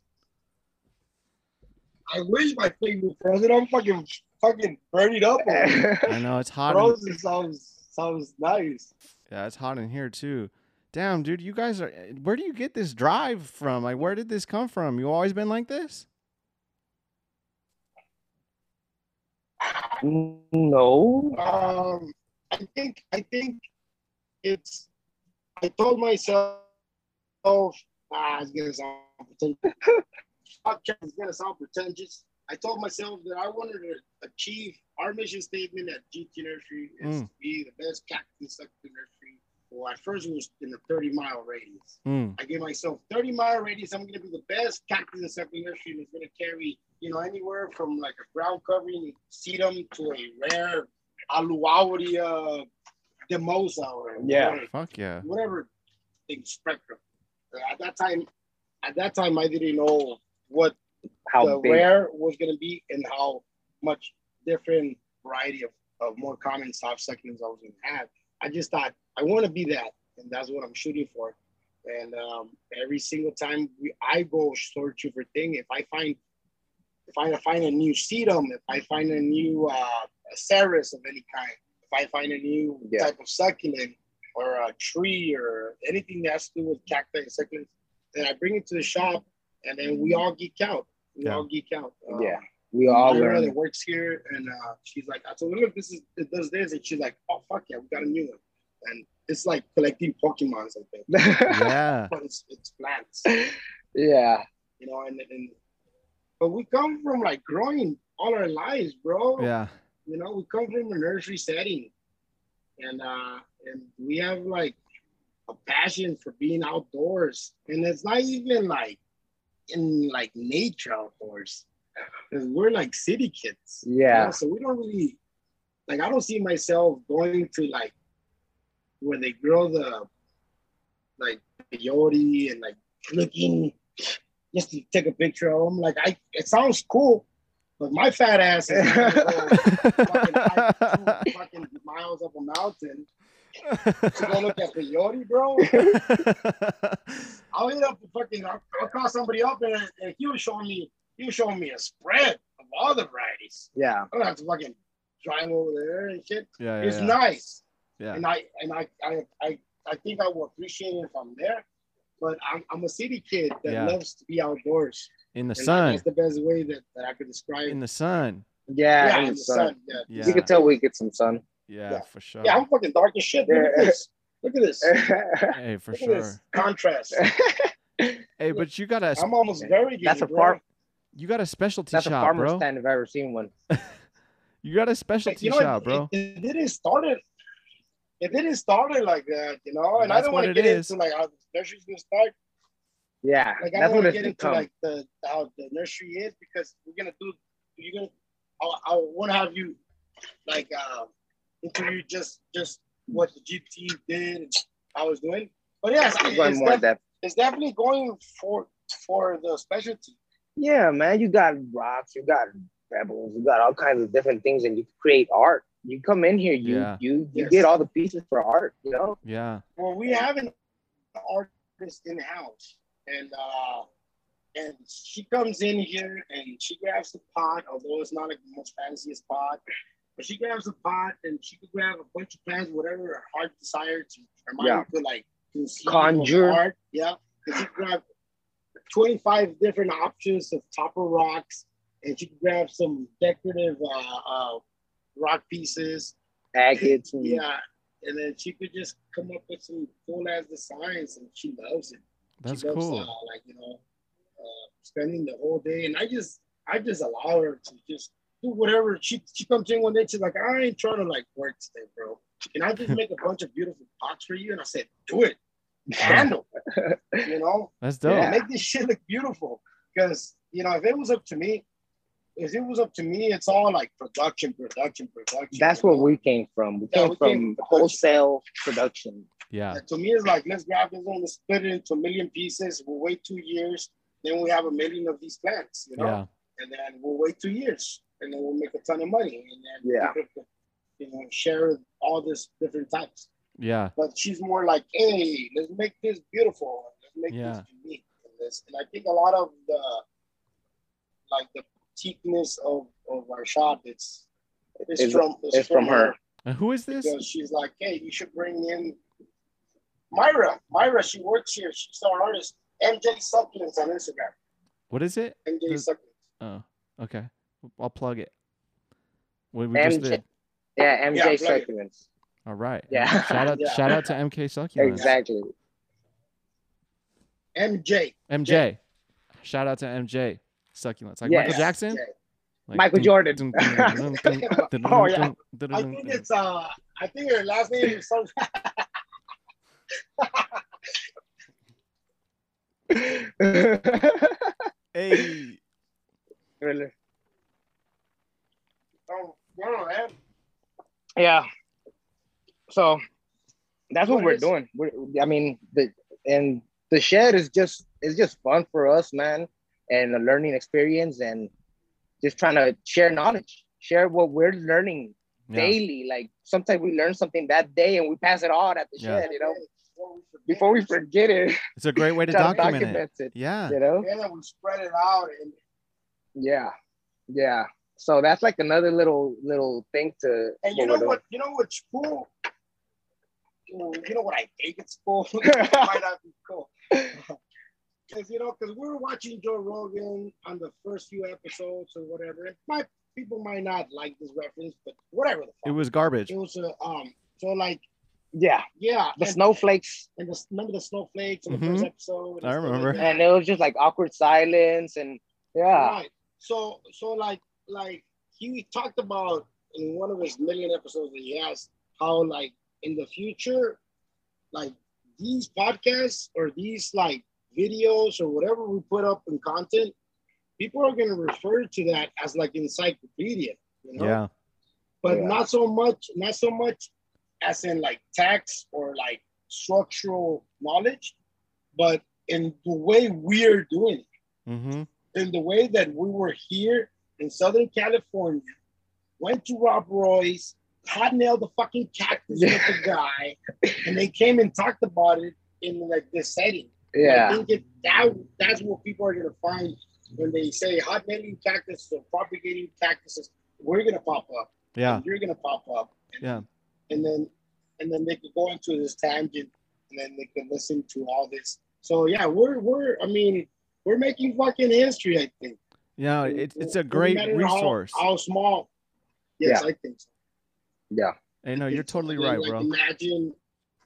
I wish my face was frozen. I'm fucking burning up. I know it's hot. Frozen sounds nice. Yeah, it's hot in here too. Damn, dude, you guys are. Where do you get this drive from? Like, where did this come from? You always been like this? No. I think it's. I told myself, it's gonna sound pretentious. It's gonna sound pretentious. I told myself that I wanted to achieve our mission statement at GT Nursery is to be the best cactus succulent nursery. Well, at first it was in a 30-mile radius. I gave myself 30-mile radius. I'm going to be the best cactus and succulent nursery, and it's going to carry, anywhere from like a ground covering sedum to a rare Aluauria demosa or whatever thing spectrum. At that time, I didn't know how the rare was going to be and how much different variety of more common soft succulents I was going to have. I just thought I want to be that, and that's what I'm shooting for. And every single time I go searching for things, if I find a new sedum, if I find a new ceres of any kind, if I find a new type of succulent or a tree or anything that has to do with cacti and succulents, then I bring it to the shop, and then we all geek out. We all girl learn. that works here, and she's like, I told her, look, it does this, and she's like, oh fuck yeah, we got a new one, and it's like collecting Pokemons, I think. Yeah. But it's plants. Yeah. You know, and but we come from like growing all our lives, bro. Yeah. You know, we come from a nursery setting, and we have like a passion for being outdoors, and it's not even like in like nature outdoors, because we're like city kids. Yeah. You know? So we don't really like. I don't see myself going to like where they grow the like peyote and like looking just to take a picture of them. Like it sounds cool, but my fat ass is fucking miles up a mountain to go look at peyote, bro. I'll hit up I'll call somebody up and he was showing me a spread of all the varieties. Yeah. I don't have to fucking drive over there and shit. Yeah. It's nice. Yeah. And I think I will appreciate it if I'm there. But I'm a city kid that loves to be outdoors. In the sun. That's the best way that I could describe. In the sun. Yeah, in the sun. Yeah. You can tell we get some sun. Yeah, for sure. Yeah, I'm fucking dark as shit. Look at this. Look at this. Hey, for Look sure. at this contrast. Hey, but you got a. I'm almost very. That's a farm. You got a specialty That's shop, a farmer's bro. stand if I've ever seen one. You got a specialty shop, bro. It didn't start like that, you know. And I don't want to get into like how the nursery's gonna start. Yeah, like I don't want to get into like how the nursery is, because I want to have you like interview just what the GT did and how it's doing. But yes, it's definitely going for the specialty. Yeah, man, you got rocks, you got pebbles, you got all kinds of different things, and you create art. You come in here, you get all the pieces for art, you know? Yeah. Well, we have an artist in house, and she comes in here and she grabs the pot, although it's not like the most fanciest pot, but she grabs the pot and she could grab a bunch of plants, whatever her heart desired to, her mind could like conjure art. Yeah. And she grabbed 25 different options of topper rocks, and she could grab some decorative rock pieces, agates, and then she could just come up with some cool ass designs, and she loves it. That's loves, cool. Like, you know, spending the whole day, and I just allow her to just do whatever. She comes in one day, she's like, I ain't trying to like work today, bro. And I just make a bunch of beautiful pots for you, and I said, do it, handle, you know. That's dope. Yeah, make this shit look beautiful, because you know, if it was up to me, it's all like production. That's where we came from. We came from wholesale production. Yeah. To me, it's like, let's grab this one, let's split it into a million pieces. We'll wait 2 years, then we have a million of these plants, you know. Yeah. And then we'll wait 2 years, and then we'll make a ton of money, and then you know, share all this different types. Yeah. But she's more like, hey, let's make this beautiful. Let's make this unique. And I think a lot of the cheapness of our shop, it's from her. And who is this? Because she's like, hey, you should bring in Myra. She works here. She's our artist. MJ Succulents on Instagram. What is it? MJ Succulents. Oh, okay. I'll plug it. What we just did. Yeah, MJ Succulents. All right. Yeah. Shout out to MK Succulents. Exactly. MJ. Shout out to MJ Succulents. Like yes. Michael Jackson? Like, Michael Jordan. Oh yeah. I think her last name is something. Hey. Really? Oh, man. Yeah. So that's what we're doing. The shed is just fun for us, man, and a learning experience, and just trying to share knowledge, share what we're learning daily. Like sometimes we learn something that day and we pass it on at the shed, you know, before we forget it. It's a great way to document it. Yeah. You know? Yeah, we spread it out. Yeah. So that's like another little thing to. And you know what's cool? You know what I think it's cool? It might not be cool. because because we were watching Joe Rogan on the first few episodes or whatever. And people might not like this reference, but whatever the fuck. It was garbage. It was so like yeah, the snowflakes. And remember the snowflakes in the first episode. I remember. And it was just like awkward silence and Right. So like he talked about in one of his million episodes that he has how like in the future, like these podcasts or these like videos or whatever we put up in content, people are gonna refer to that as like encyclopedia, Yeah. But not so much as in like text or like structural knowledge, but in the way we're doing it. Mm-hmm. In the way that we were here in Southern California, went to Rob Roy's, hot nailed the fucking cactus with the guy, and they came and talked about it in like this setting. Yeah. I think that's what people are gonna find when they say hot nailing cactus or propagating cactuses. We're gonna pop up. Yeah. You're gonna pop up. And then they could go into this tangent, and then they could listen to all this. So yeah, we're making fucking history, I think. Yeah, it's a great resource. How small? Yes, I think so. Yeah. Hey, no, you're totally right, bro. Imagine,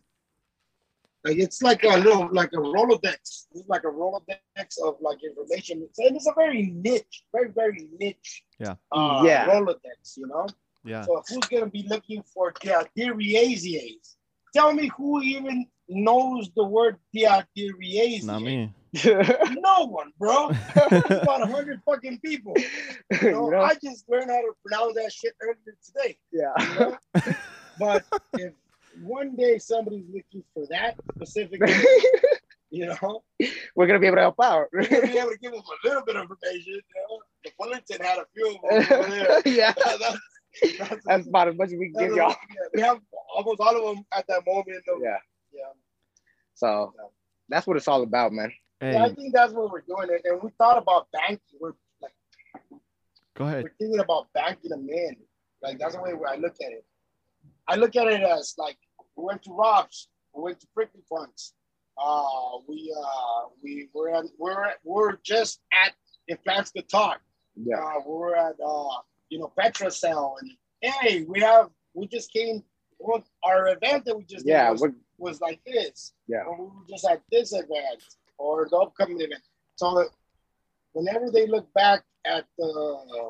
like it's like a Rolodex. It's like a Rolodex of like information. It's a very niche, very niche. Rolodex, Yeah. So who's gonna be looking for diarrheasias? Tell me who even knows the word diarrheasias? Not me. No one, bro. About 100 fucking people. I just learned how to pronounce that shit earlier today. Yeah. But if one day somebody's looking for that specifically, we're gonna be able to help out. We're gonna be able to give them a little bit of information. The Fullerton had a few of them over there. Yeah. That's about as much as we can give y'all. We have almost all of them at that moment. Yeah. So that's what it's all about, man. Hey. Yeah, I think that's what we're doing. And we thought about banking. We're like, go ahead. We're thinking about banking them in. Like that's the way I look at it. I look at it as like we went to Rob's, we went to Prickly Funds. We're just at Implants to Talk. Yeah. We're at Petrocell, and hey, we just came. Well, our event that we just did was like this. Yeah. Or we were just at this event or the upcoming event. So whenever they look back at the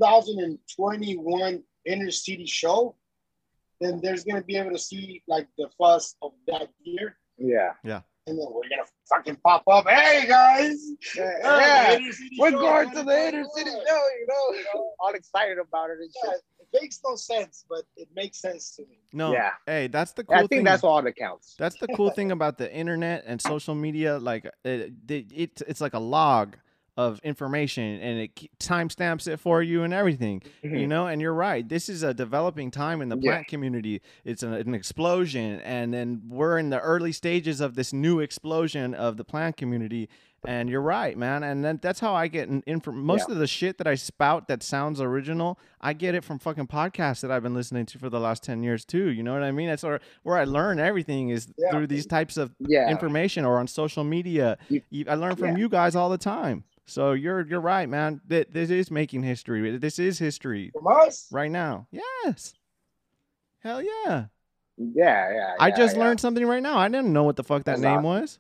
2021 Inner City show, then there's gonna be able to see like the fuss of that year. Yeah. Yeah. And then we're gonna fucking pop up. Hey guys, we're going to the Inner City show. All excited about it. It makes no sense, but it makes sense to me. No, hey, that's the cool thing. I think that's all that counts. That's the cool thing about the internet and social media. Like it's like a log of information, and it timestamps it for you and everything, And you're right. This is a developing time in the plant community. It's an explosion, and then we're in the early stages of this new explosion of the plant community. And you're right, man. And then that's how I get most of the shit that I spout that sounds original. I get it from fucking podcasts that I've been listening to for the last 10 years too. You know what I mean? That's where I learn everything is through these types of information or on social media. I learn from you guys all the time. So you're right, man. This is making history. This is history from us right now. Yes. Hell yeah. Yeah. I just learned something right now. I didn't know what the fuck that name was.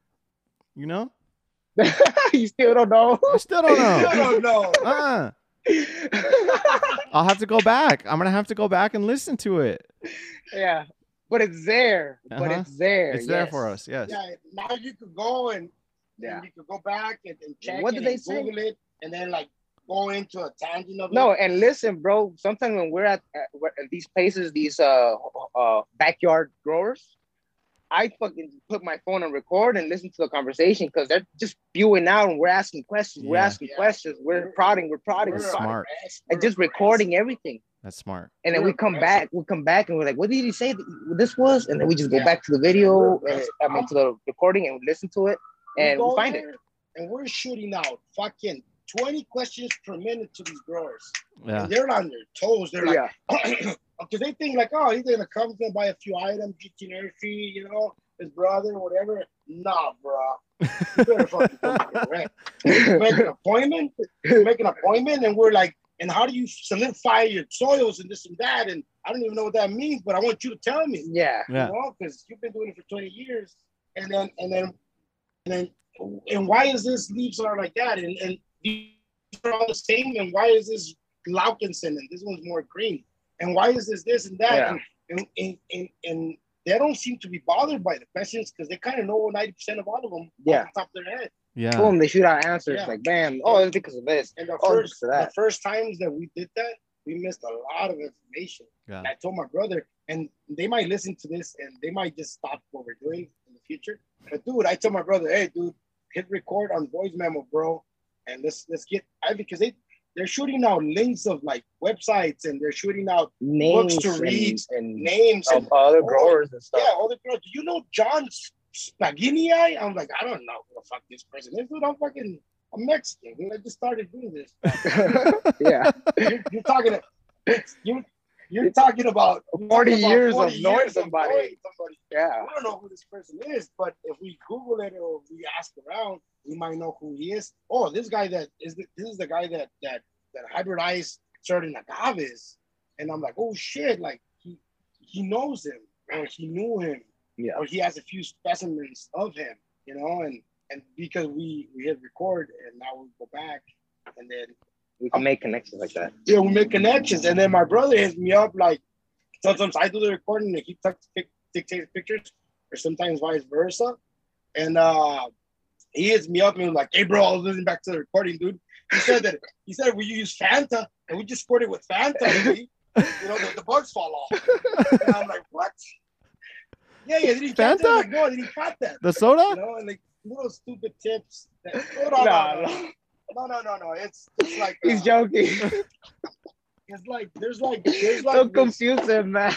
You still don't know? I still don't know. Still don't know. I'll have to go back. I'm gonna have to go back and listen to it. Yeah, but it's there. But it's there. It's there for us. Yes. Yeah. Now you could go and you could go back and check what did they say? Google it, and then like go into a tangent of it. No, and listen, bro. Sometimes when we're at these places, these backyard growers, I fucking put my phone on record and listen to the conversation because they're just spewing out and we're asking questions. We're asking questions. We're prodding. That's smart. And just recording everything. That's smart. And then we come back and we're like, what did he say this was? And then we just go back to the video, to the recording and listen to it and we find it. And we're shooting out fucking 20 questions per minute to these growers. Yeah. And they're on their toes. They're like, because they think like, oh, he's gonna come and buy a few items, get generic fee, his brother, whatever. Nah, bro. You better fucking come correct. Make an appointment. Make an appointment, and we're like, and how do you solidify your soils and this and that? And I don't even know what that means, but I want you to tell me. Yeah. You know, because you've been doing it for 20 years, and why is this leaves are like that? And these are all the same. And why is this Laukinson and this one's more green? And why is this and that? Yeah. And they don't seem to be bothered by the questions because they kind of know 90% of all of them off the top of their head. Yeah. Boom, they shoot out answers like, bam, oh, it's because of this. And the first times that we did that, we missed a lot of information. Yeah. And I told my brother, and they might listen to this and they might just stop what we're doing in the future. But dude, I told my brother, hey, dude, hit record on voice memo, bro. And let's get, because they're shooting out links of like websites and they're shooting out names books to read and names of other growers and stuff. Yeah, other growers. Do you know John Spaginii? I'm like, I don't know who the fuck this person is, dude. I'm Mexican. Dude. I just started doing this. Yeah. You're talking about 40 years of knowing somebody. Yeah. I don't know who this person is, but if we Google it or we ask around, we might know who he is. Oh, this is the guy that hybridized certain agaves. And I'm like, oh shit, like he knows him or he knew him. Yeah. Or he has a few specimens of him, you know, and because we hit record and now we go back and then we can make connections like that. Yeah, we make connections. And then my brother hits me up like sometimes I do the recording and he takes pictures, or sometimes vice versa. And he hits me up and was like, hey bro, I was listening back to the recording, dude. He said we use Fanta and we just squirt it with Fanta, you know, the bugs fall off. And I'm like, what? Yeah, did he catch that? Like, no, did he catch that? The soda? You know, and like little stupid tips. No. It's like he's joking. It's like there's like don't confuse him, man.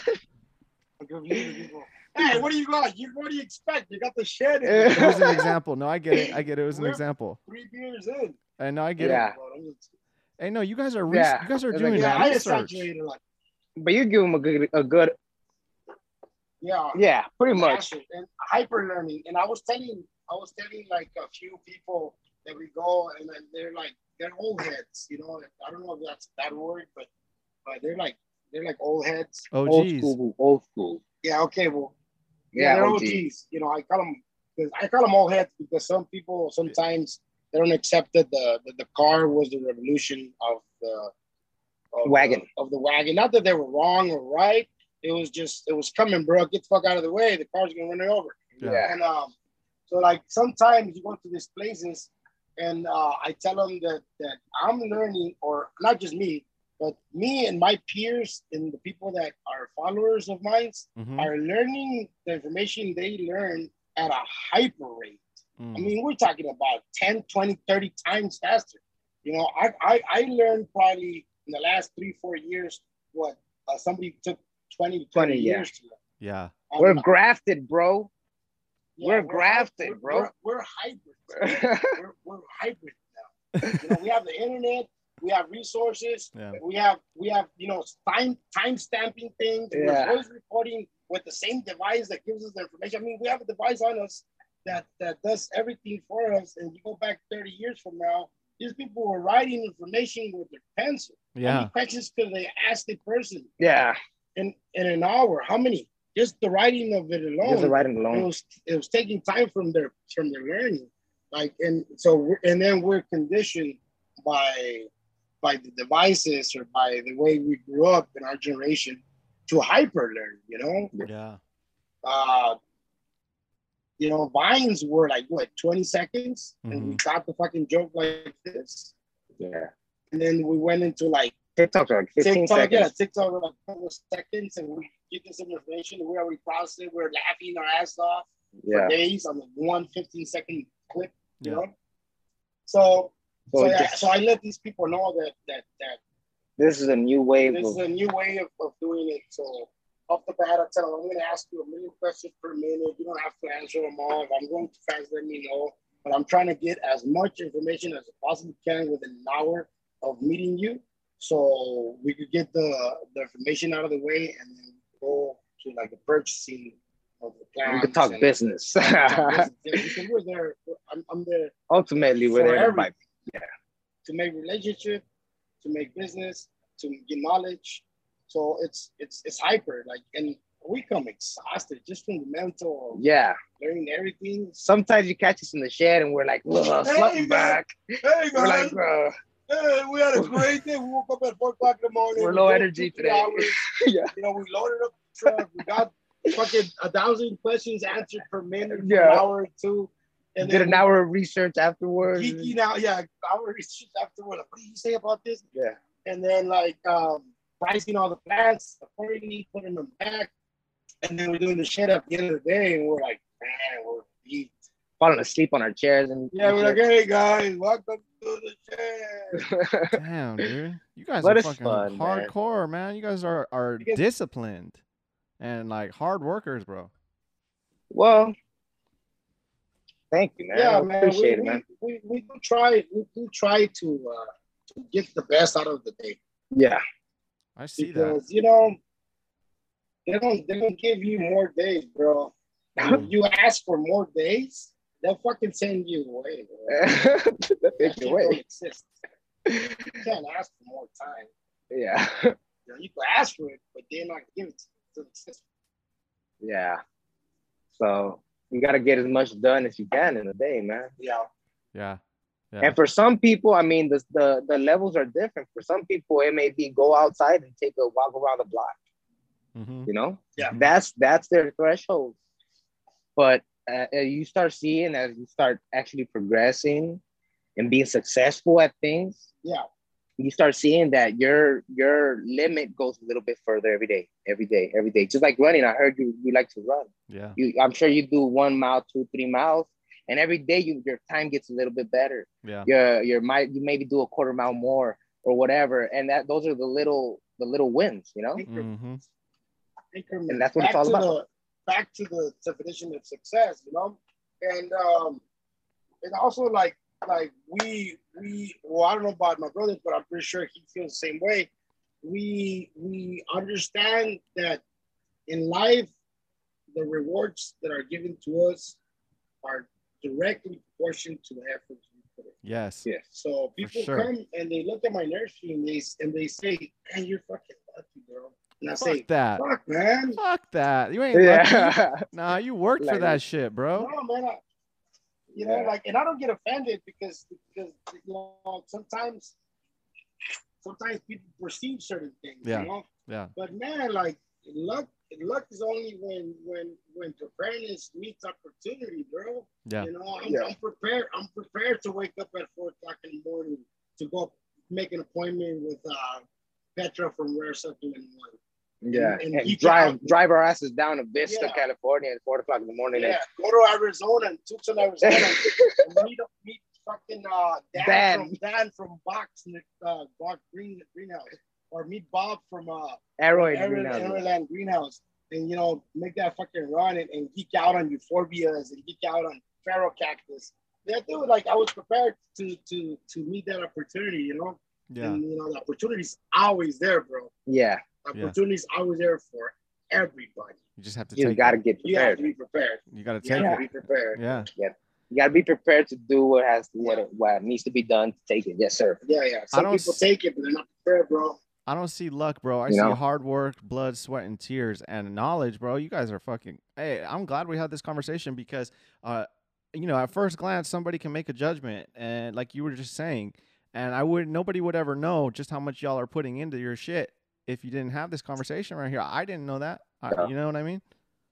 Hey, what do you got? What do you expect? You got the shit. It was an example. No, I get it. It was an example. 3 beers in. I know, I get it. Hey, no, you guys are doing research. But you give him a good. Yeah, pretty much. And hyper learning. And I was telling like a few people that we go and then they're old heads, you know. I don't know if that's a bad word, but they're like old heads. Oh, old school. Yeah, okay, well, they're OGs. You know, I call them old heads because some people sometimes they don't accept that the car was the revolution of the wagon. Not that they were wrong or right. It was coming, bro. Get the fuck out of the way. The car's gonna run it over. Yeah. And so like sometimes you go to these places, and I tell them that I'm learning, or not just me, but me and my peers and the people that are followers of mine are learning the information they learn at a hyper rate. I mean, we're talking about 10, 20, 30 times faster. You know, I learned probably in the last 3-4 years what somebody took 20 to 30 years to learn. Yeah. We're grafted, bro. Yeah, we're grafted, bro. We're hybrid. we're hybrid now. You know, we have the internet, we have resources, we have you know, time stamping things. We're voice recording with the same device that gives us the information. I mean, we have a device on us that does everything for us. And you go back 30 years from now, these people were writing information with their pencil. Yeah. How many questions could they ask the person? Yeah. In an hour, how many? Just the writing of it alone. Just the writing alone. It was taking time from their learning. Like, and then we're conditioned by the devices or by the way we grew up in our generation to hyper learn, you know? Yeah. You know, vines were like what, 20 seconds? And we got the fucking joke like this. Yeah. And then we went into like TikTok like 15 seconds. Yeah, TikTok like a couple of seconds, and we get this information. We already processed it. We're laughing our ass off for days on the 1 15-second clip. You know. So I let these people know that this is a new wave. This is a new way of doing it. So off the bat, I tell them I'm going to ask you 1 million questions per minute. You don't have to answer them all. If I'm going too fast, let me know. But I'm trying to get as much information as I possibly can within an hour of meeting you, so we could get the information out of the way and then go to like the purchasing of the plans. We could talk business. Yeah, because we're there. I'm there. Ultimately, we're there to make relationship, to make business, to get knowledge. So it's hyper, like, and we come exhausted just from the mental. Yeah. Learning everything. Sometimes you catch us in the shed and we're like, something back. Hey, we're like, bro. Hey, we had a great day. We woke up at 4 o'clock in the morning. We're low energy today. Yeah. You know, we loaded up the truck. We got fucking 1,000 questions answered per minute, for an hour or two. And did an hour of research afterwards. Geeking out, hour of research afterwards. Like, what do you say about this? Yeah. And then like pricing all the plants accordingly, putting them back. And then we're doing the shit at the end of the day, and we're like, man, we're beat. Falling asleep on our chairs. And we're like, hey guys, welcome to the chair. Damn, dude. You guys are fucking fun, hardcore, man. You guys are disciplined and like hard workers, bro. Well, thank you, man. Yeah, man. Appreciate it, man. We do try. We do try to get the best out of the day. Yeah, I see because, you know, they don't give you more days, bro. You ask for more days, they'll fucking send you away. They'll away. You can't ask for more time. Yeah. You know, you can ask for it, but they're not gonna give it to the system. Yeah. So you gotta get as much done as you can in a day, man. Yeah. And for some people, I mean, the levels are different. For some people, it may be go outside and take a walk around the block. Mm-hmm. You know, yeah, that's their threshold. But you start seeing as you start actually progressing and being successful at things. Yeah, you start seeing that your limit goes a little bit further every day. Just like running, I heard you like to run. Yeah, I'm sure you do 1 mile, 2, 3 miles, and every day your time gets a little bit better. Yeah, you maybe do a 1/4 mile more or whatever, and those are the little wins, you know. Mm-hmm. And that's what it's all about. Back to the definition of success, you know, and also like we well, I don't know about my brother, but I'm pretty sure he feels the same way. We understand that in life, the rewards that are given to us are directly proportional to the efforts we put in. Yes. So people come and they look at my nursery and they say, "Man, you're fucking lucky, bro." And I say, that. Fuck, man. Fuck that. You ain't lucky. Nah, you worked for that shit, bro. No, man. You know, like, and I don't get offended because you know, sometimes people perceive certain things, you know? Yeah. But man, like, luck is only when preparedness meets opportunity, bro. Yeah. You know, I'm prepared. I'm prepared to wake up at 4 o'clock in the morning to go make an appointment with Petra from Rare Supplement One. Yeah, and drive our asses down to Vista, California at 4 o'clock in the morning. Yeah, go to Arizona and Tucson, Arizona, and meet fucking Dan from Box Greenhouse, or meet Bob from Arrowland Greenhouse, and, you know, make that fucking run and geek out on euphorbias and geek out on pharaoh cactus. Yeah, dude, like, I was prepared to meet that opportunity, you know. Yeah. And, you know, the opportunity's always there, bro. Yeah. Opportunity's always there for everybody. You just have to get prepared. You have to be prepared. You got to take it. Be prepared. Yeah. You got to be prepared to do what needs to be done to take it. Yes, sir. Yeah. Some people take it, but they're not prepared, bro. I don't see luck, bro. I see hard work, blood, sweat, and tears, and knowledge, bro. You guys are fucking... Hey, I'm glad we had this conversation because, you know, at first glance, somebody can make a judgment, and like you were just saying, and nobody would ever know just how much y'all are putting into your shit if you didn't have this conversation right here. I didn't know that. You know what I mean?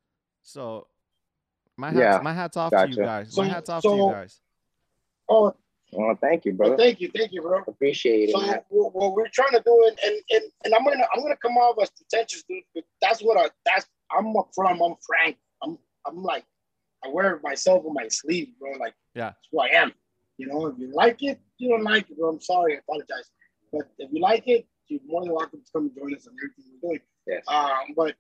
So my hat's off to you guys. My hat's off to you guys. Oh, well, thank you, brother. Thank you, bro. Appreciate it. So what we're trying to do, and I'm gonna come off as pretentious, dude. But I'm upfront. I'm frank. I'm like, I wear myself on my sleeve, bro. Like, that's who I am. You know, if you like it, you don't like it, bro. I'm sorry. I apologize. But if you like it, you're more than welcome to come and join us on everything we're doing. Yes. But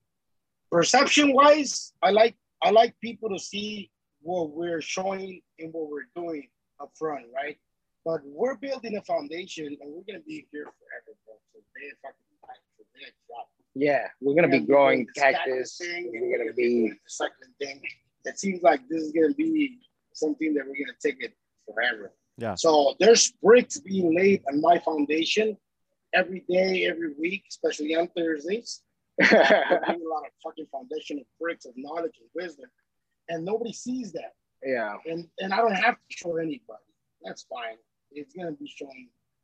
perception-wise, I like people to see what we're showing and what we're doing up front, right? But we're building a foundation, and we're gonna be here forever, bro. So they fucking die. So they drop. Yeah, we're gonna be growing cactus. We're gonna be recycling thing. It seems like this is gonna be something that we're gonna take it forever. Yeah. So there's bricks being laid on my foundation every day, every week, especially on Thursdays. We're doing a lot of fucking foundational bricks of knowledge and wisdom, and nobody sees that. Yeah. And I don't have to show anybody. That's fine. It's gonna be shown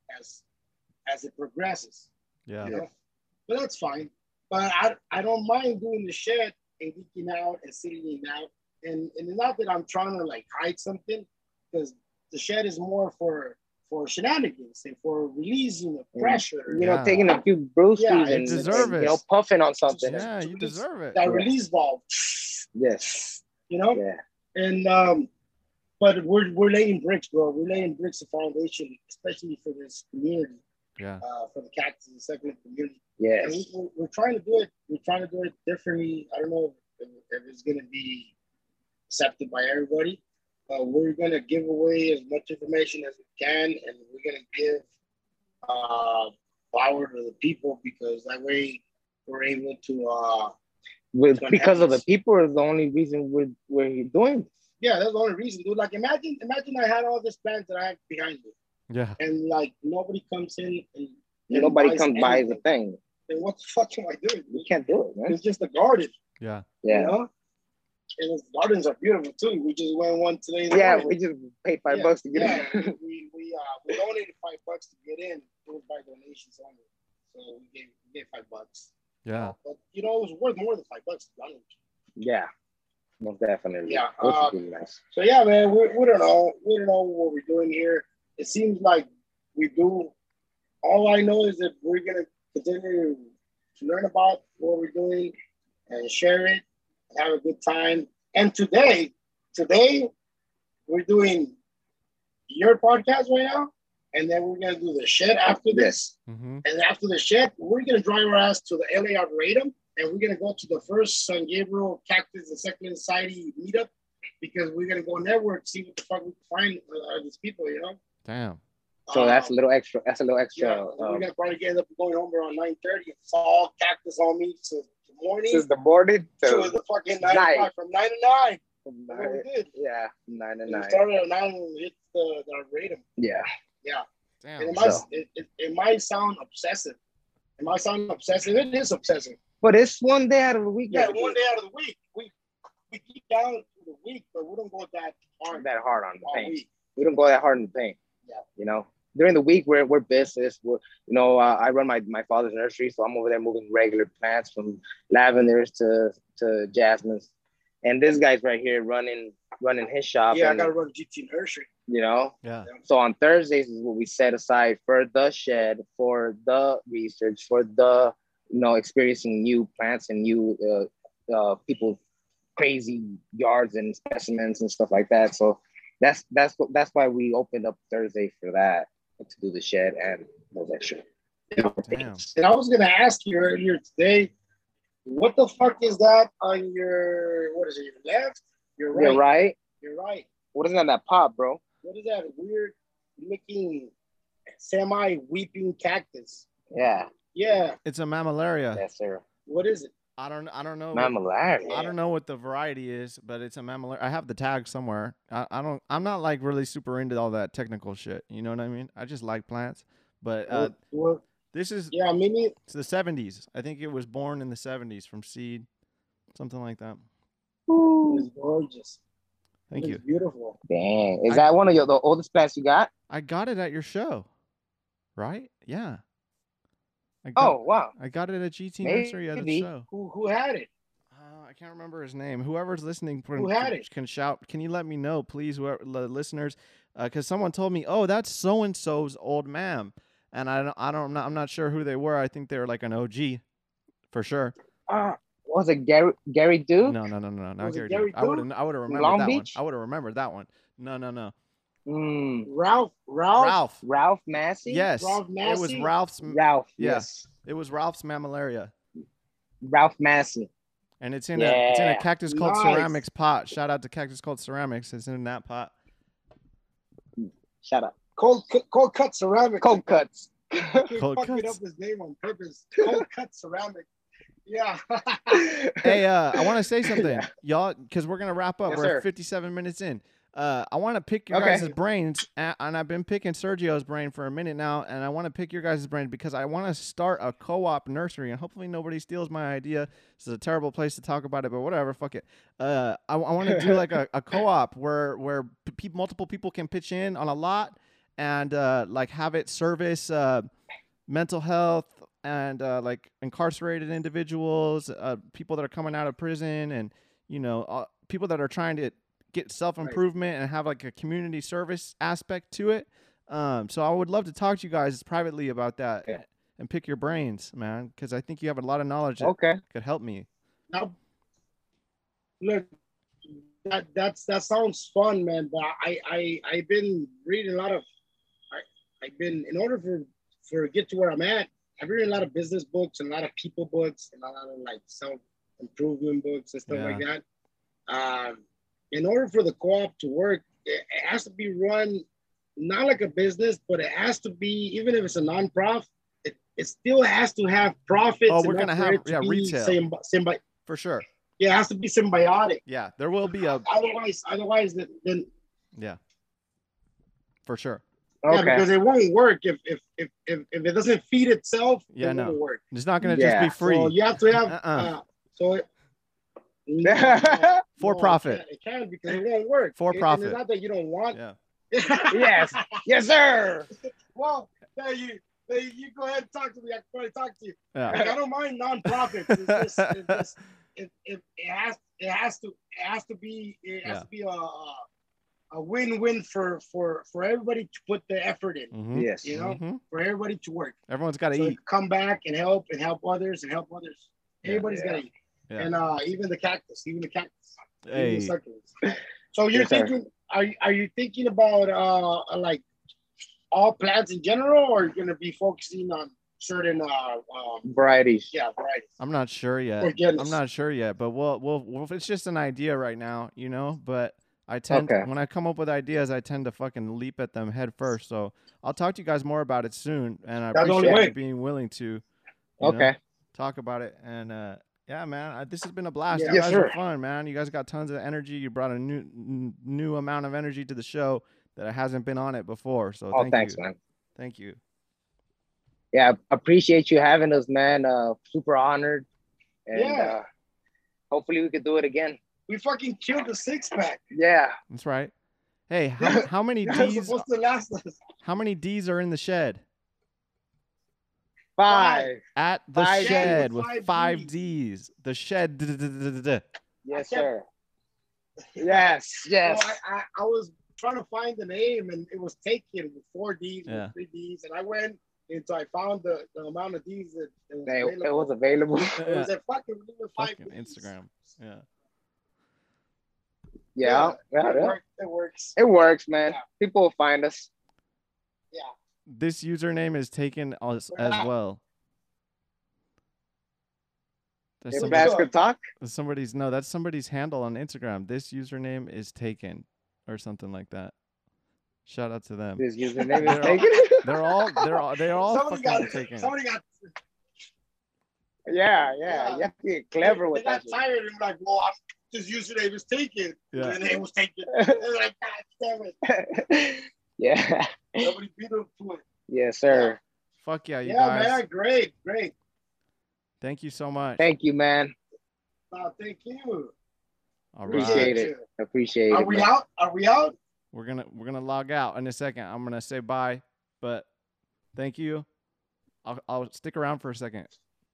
as it progresses. Yeah. You know? But that's fine. But I don't mind doing the shed and geeking out and sitting out. And not that I'm trying to like hide something, because the shed is more for shenanigans and for releasing the pressure. You know, taking a few brewskis and deserve it. You know, puffing on something. Yeah, you deserve it. That release valve. Yes. You know? Yeah. And but we're laying bricks, bro. We're laying bricks of foundation, especially for this community. Yeah. For the cactus and succulent community. Yes. And we're trying to do it. We're trying to do it differently. I don't know if it's going to be accepted by everybody. We're going to give away as much information as we can, and we're going to give power to the people, because that way we're able to. Because of the people is the only reason we're doing this. Yeah, that's the only reason, dude. Like imagine I had all this plants that I have behind me. Yeah. And like nobody comes in and nobody comes by the thing. Then what the fuck am I doing? We can't do it, man. It's just a garden. Yeah. Yeah. You know? And the gardens are beautiful too. We just went one today. Yeah, we just paid $5 to get in. we donated $5 to get in. It was by donations only. So we gave $5. Yeah. But you know, it was worth more than $5. Yeah. Most definitely. Yeah. Which would be nice. So yeah, man, we don't know. We don't know what we're doing here. It seems like we do. All I know is that we're gonna continue to learn about what we're doing and share it and have a good time. And today we're doing your podcast right now, and then we're gonna do the shed after this. Mm-hmm. And after the shed, we're gonna drive our ass to the LA Arboretum, and we're gonna go to the first San Gabriel Cactus and Succulent Society meetup, because we're gonna go network, see what the fuck we can find these people, you know. Damn. So that's a little extra. That's a little extra. Yeah, we're gonna probably end up going home around 9:30. It's all cactus on me to the morning. Since the morning to the fucking 9 from 9 to 9. From That's what we did. Yeah, 9 to 9. We started at 9 and hit the Arboretum. Yeah. Yeah. Damn. And it might sound obsessive. It might sound obsessive. It is obsessive. But it's one day out of the week. Yeah, one day out of the week. We keep down to the week, but we don't go that hard on the paint. week. We don't go that hard in the paint. Yeah. You know, during the week we're business. I run my father's nursery, so I'm over there moving regular plants from lavenders to jasmines, and this guy's right here running his shop. Yeah, I gotta run GT nursery. You know. Yeah. So on Thursdays is what we set aside for the shed, for the research, for the experiencing new plants and new people's crazy yards and specimens and stuff like that. So that's why we opened up Thursday for that, to do the shed and those extra. Damn. And I was gonna ask you earlier today, what the fuck is that on your, what is it, your left? Your right? You're right. You're right. What is on that pot, bro? What is that weird looking semi-weeping cactus? Yeah. Yeah. It's a mammillaria. Yes, sir. What is it? I don't know. Mammillaria. I don't know what the variety is, but it's a mammillaria. I have the tag somewhere. I'm not like really super into all that technical shit. You know what I mean? I just like plants. But this is it's the 70s. I think it was born in the 70s from seed, something like that. It's gorgeous. Thank you. Beautiful. Dang. Is that one of the oldest plants you got? I got it at your show, right? Yeah. Wow. I got it at GT Nursery at the show. Who had it? I can't remember his name. Whoever's listening Who had it? Can shout. Can you let me know, please, whoever the listeners? Because someone told me, oh, that's so and so's old ma'am, and I'm not sure who they were. I think they were like an OG, for sure. Was it Gary Duke? No, not Gary Duke. Duke. I would have remembered Long that Beach? one. I would have remembered that one. No. Ralph Massey? Yes. Ralph Massey? It was Ralph's. Ralph. Yeah. Yes. It was Ralph's mammillaria. Ralph Massey. And it's in a Cactus Cult Nice. Ceramics pot. Shout out to Cactus Cult Ceramics. It's in that pot. Shut up. Cold cut ceramic. Cold cuts. Cold fucking cuts. up his name on purpose. Cold cut ceramic. Yeah. Hey, I want to say something, y'all, because we're gonna wrap up. Yes, We're sir. 57 minutes in. I want to pick your Okay. guys' brains, and I've been picking Sergio's brain for a minute now, and I want to pick your guys' brain because I want to start a co-op nursery, and hopefully nobody steals my idea. This is a terrible place to talk about it, but whatever, fuck it. I want to do like a co-op where multiple people can pitch in on a lot, and like have it service mental health and like incarcerated individuals, people that are coming out of prison, and people that are trying to get self-improvement and have like a community service aspect to it. So I would love to talk to you guys privately about that and pick your brains, man, because I think you have a lot of knowledge that could help me. Now, look, that sounds fun, man. But I've been reading a lot of. I've been, in order for get to where I'm at, I've read a lot of business books and a lot of people books and a lot of like self-improvement books and stuff like that. In order for the co-op to work, it has to be run not like a business, but it has to be, even if it's a non-profit, it still has to have profits. Oh, we're gonna have retail for sure. Yeah, it has to be symbiotic. Yeah, there will be a otherwise then yeah, for sure. Yeah, because it won't work if it doesn't feed itself. Yeah, it won't work. It's not gonna just be free. So you have to have for profit. It can because it won't work. For profit. It's not that you don't want. Yeah. Yes, sir. Well, you go ahead and talk to me. I can probably talk to you. Yeah. Like, I don't mind non-profits. It has to be a win-win for everybody to put the effort in. Mm-hmm. Yes. For everybody to work. Everyone's got to eat. Come back and help others and help others. Everybody's got to eat. Yeah. And even the cactus. Hey. Even the succulents. So you're thinking, are you thinking about like all plants in general, or are you going to be focusing on certain varieties? Yeah, varieties. I'm not sure yet. But we'll it's just an idea right now, but I tend when I come up with ideas, I tend to fucking leap at them head first. So I'll talk to you guys more about it soon, and I appreciate you being willing to talk about it. And yeah, man, this has been a blast. You guys are fun, man. You guys got tons of energy. You brought a new amount of energy to the show that hasn't been on it before. So thanks, man. Thank you. Yeah, appreciate you having us, man. Super honored. And hopefully we could do it again. We fucking killed the 6-pack. Yeah. That's right. Hey, how many D's? Supposed to last us. How many D's are in the shed? 5. At the shed with 5 Ds. Ds. The shed. Yes, sir. Yes. Well, I was trying to find the name, and it was taken with 4 Ds, with 3 Ds, and I went until I found the amount of Ds that it was available. It was a fucking 5 Instagram. Yeah. It works. It works, man. Yeah. People will find us. Yeah. This username is taken as well. Basket Talk? That's somebody's handle on Instagram. This username is taken or something like that. Shout out to them. This username is taken? They're all fucking taken. Somebody got Yeah. You have to get clever with that. They got tired and like, well, this username is taken. Yeah. And it was taken. They're like, God damn it. Yeah. Nobody beat them to it. Yes, sir. Fuck yeah, you guys. Yeah, man. Great. Thank you so much. Thank you, man. Thank you. All right. Appreciate it. Are we out? We're gonna log out in a second. I'm gonna say bye, but thank you. I'll stick around for a second.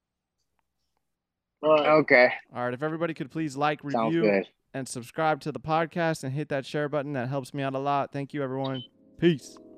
All right. Okay. All right. If everybody could please like, review, and subscribe to the podcast and hit that share button, that helps me out a lot. Thank you, everyone. Peace.